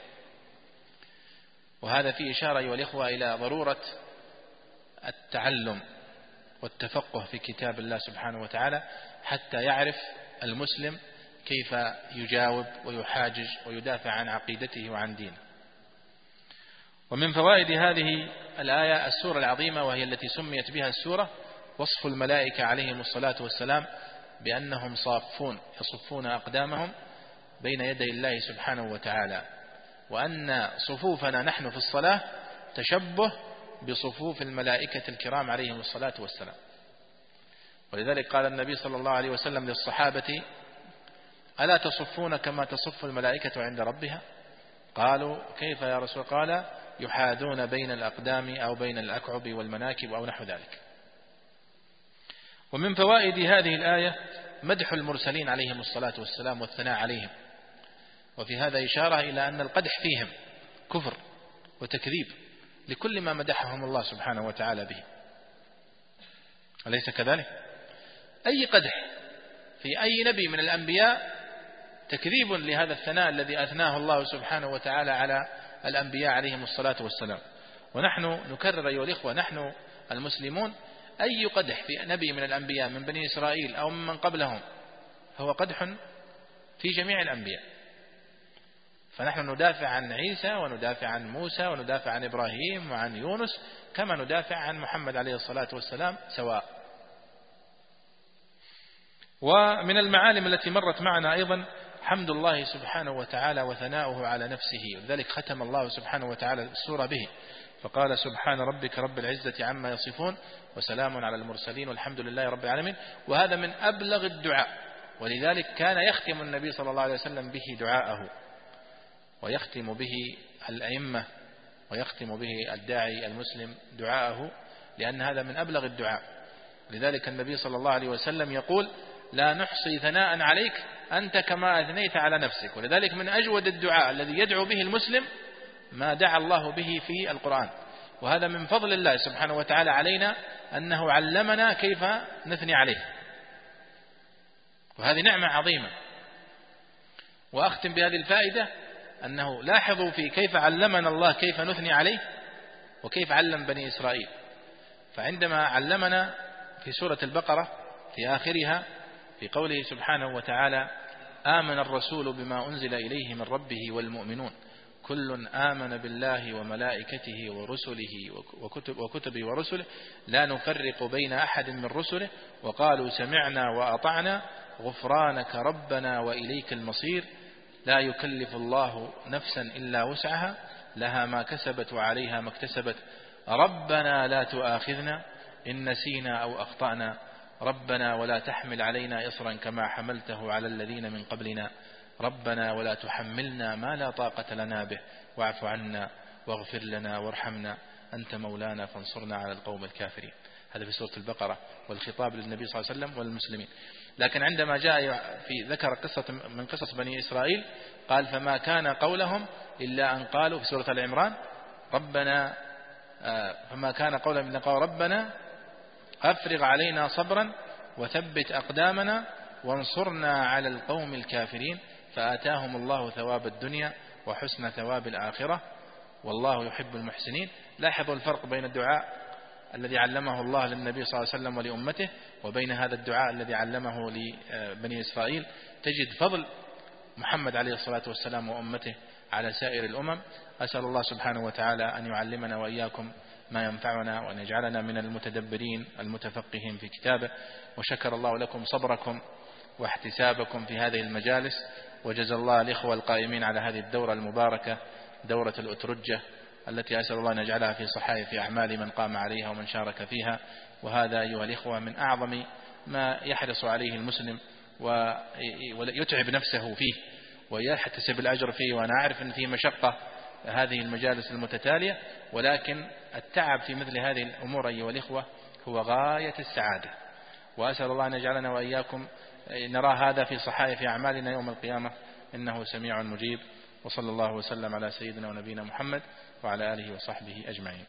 وهذا فيه إشارة أيها الإخوة إلى ضرورة التعلم والتفقه في كتاب الله سبحانه وتعالى حتى يعرف المسلم كيف يجاوب ويحاجج ويدافع عن عقيدته وعن دينه. ومن فوائد هذه الآية السورة العظيمة وهي التي سميت بها السورة وصف الملائكة عليهم الصلاة والسلام بأنهم صافون يصفون أقدامهم بين يدي الله سبحانه وتعالى، وأن صفوفنا نحن في الصلاة تشبه بصفوف الملائكة الكرام عليهم الصلاة والسلام. ولذلك قال النبي صلى الله عليه وسلم للصحابة: ألا تصفون كما تصف الملائكة عند ربها؟ قالوا: كيف يا رسول؟ قال: يحاذون بين الأقدام أو بين الأكعب والمناكب أو نحو ذلك. ومن فوائد هذه الآية مدح المرسلين عليهم الصلاة والسلام والثناء عليهم، وفي هذا إشارة إلى أن القدح فيهم كفر وتكذيب لكل ما مدحهم الله سبحانه وتعالى به، أليس كذلك؟ أي قدح في أي نبي من الأنبياء تكذيب لهذا الثناء الذي أثناه الله سبحانه وتعالى على الأنبياء عليهم الصلاة والسلام. ونحن نكرر أيها الإخوة، نحن المسلمون أي قدح في نبي من الأنبياء من بني إسرائيل أو من قبلهم هو قدح في جميع الأنبياء. فنحن ندافع عن عيسى وندافع عن موسى وندافع عن إبراهيم وعن يونس كما ندافع عن محمد عليه الصلاة والسلام سواء. ومن المعالم التي مرت معنا أيضا حمد الله سبحانه وتعالى وثناؤه على نفسه، ولذلك ختم الله سبحانه وتعالى السورة به فقال: سبحان ربك رب العزة عما يصفون وسلام على المرسلين والحمد لله رب العالمين. وهذا من أبلغ الدعاء، ولذلك كان يختم النبي صلى الله عليه وسلم به دعاءه، ويختم به الأئمة ويختم به الداعي المسلم دعاءه، لأن هذا من أبلغ الدعاء. لذلك النبي صلى الله عليه وسلم يقول: لا نحصي ثناء عليك أنت كما أثنيت على نفسك. ولذلك من أجود الدعاء الذي يدعو به المسلم ما دعا الله به في القرآن، وهذا من فضل الله سبحانه وتعالى علينا أنه علمنا كيف نثني عليه، وهذه نعمة عظيمة. وأختم بهذه الفائدة أنه لاحظوا في كيف علمنا الله كيف نثني عليه وكيف علم بني إسرائيل. فعندما علمنا في سورة البقرة في آخرها في قوله سبحانه وتعالى: آمن الرسول بما أنزل إليه من ربه والمؤمنون كل آمن بالله وملائكته ورسله وكتب وكتبه ورسله لا نفرق بين أحد من رسله وقالوا سمعنا وأطعنا غفرانك ربنا وإليك المصير لا يكلف الله نفسا إلا وسعها لها ما كسبت وعليها ما اكتسبت ربنا لا تؤاخذنا إن نسينا أو أخطأنا ربنا ولا تحمل علينا إصرا كما حملته على الذين من قبلنا ربنا ولا تحملنا ما لا طاقة لنا به واعف عنا واغفر لنا وارحمنا أنت مولانا فانصرنا على القوم الكافرين. هذا في سورة البقرة، والخطاب للنبي صلى الله عليه وسلم والمسلمين. لكن عندما جاء في ذكر قصة من قصص بني إسرائيل قال: فما كان قولهم إلا أن قالوا في سورة العمران ربنا فما كان قولهم إلا قالوا ربنا أفرغ علينا صبرا وثبت أقدامنا وانصرنا على القوم الكافرين فآتاهم الله ثواب الدنيا وحسن ثواب الآخرة والله يحب المحسنين. لاحظوا الفرق بين الدعاء الذي علمه الله للنبي صلى الله عليه وسلم ولأمته وبين هذا الدعاء الذي علمه لبني إسرائيل. تجد فضل محمد عليه الصلاة والسلام وأمته على سائر الأمم. أسأل الله سبحانه وتعالى أن يعلمنا وإياكم ما ينفعنا وأن يجعلنا من المتدبرين المتفقهين في كتابه. وشكر الله لكم صبركم واحتسابكم في هذه المجالس، وجزا الله الإخوة القائمين على هذه الدورة المباركة دورة الأترجة التي أسأل الله أن يجعلها في صحائف أعمال من قام عليها ومن شارك فيها. وهذا أيها الإخوة من أعظم ما يحرص عليه المسلم ويتعب نفسه فيه، ويحتسب الأجر فيه، وأنا أعرف أن فيه مشقة هذه المجالس المتتالية، ولكن التعب في مثل هذه الأمور أيها الإخوة هو غاية السعادة. وأسأل الله أن يجعلنا وإياكم نرى هذا في صحائف أعمالنا يوم القيامة، إنه سميع مجيب. وصلى الله وسلم على سيدنا ونبينا محمد وعلى آله وصحبه أجمعين.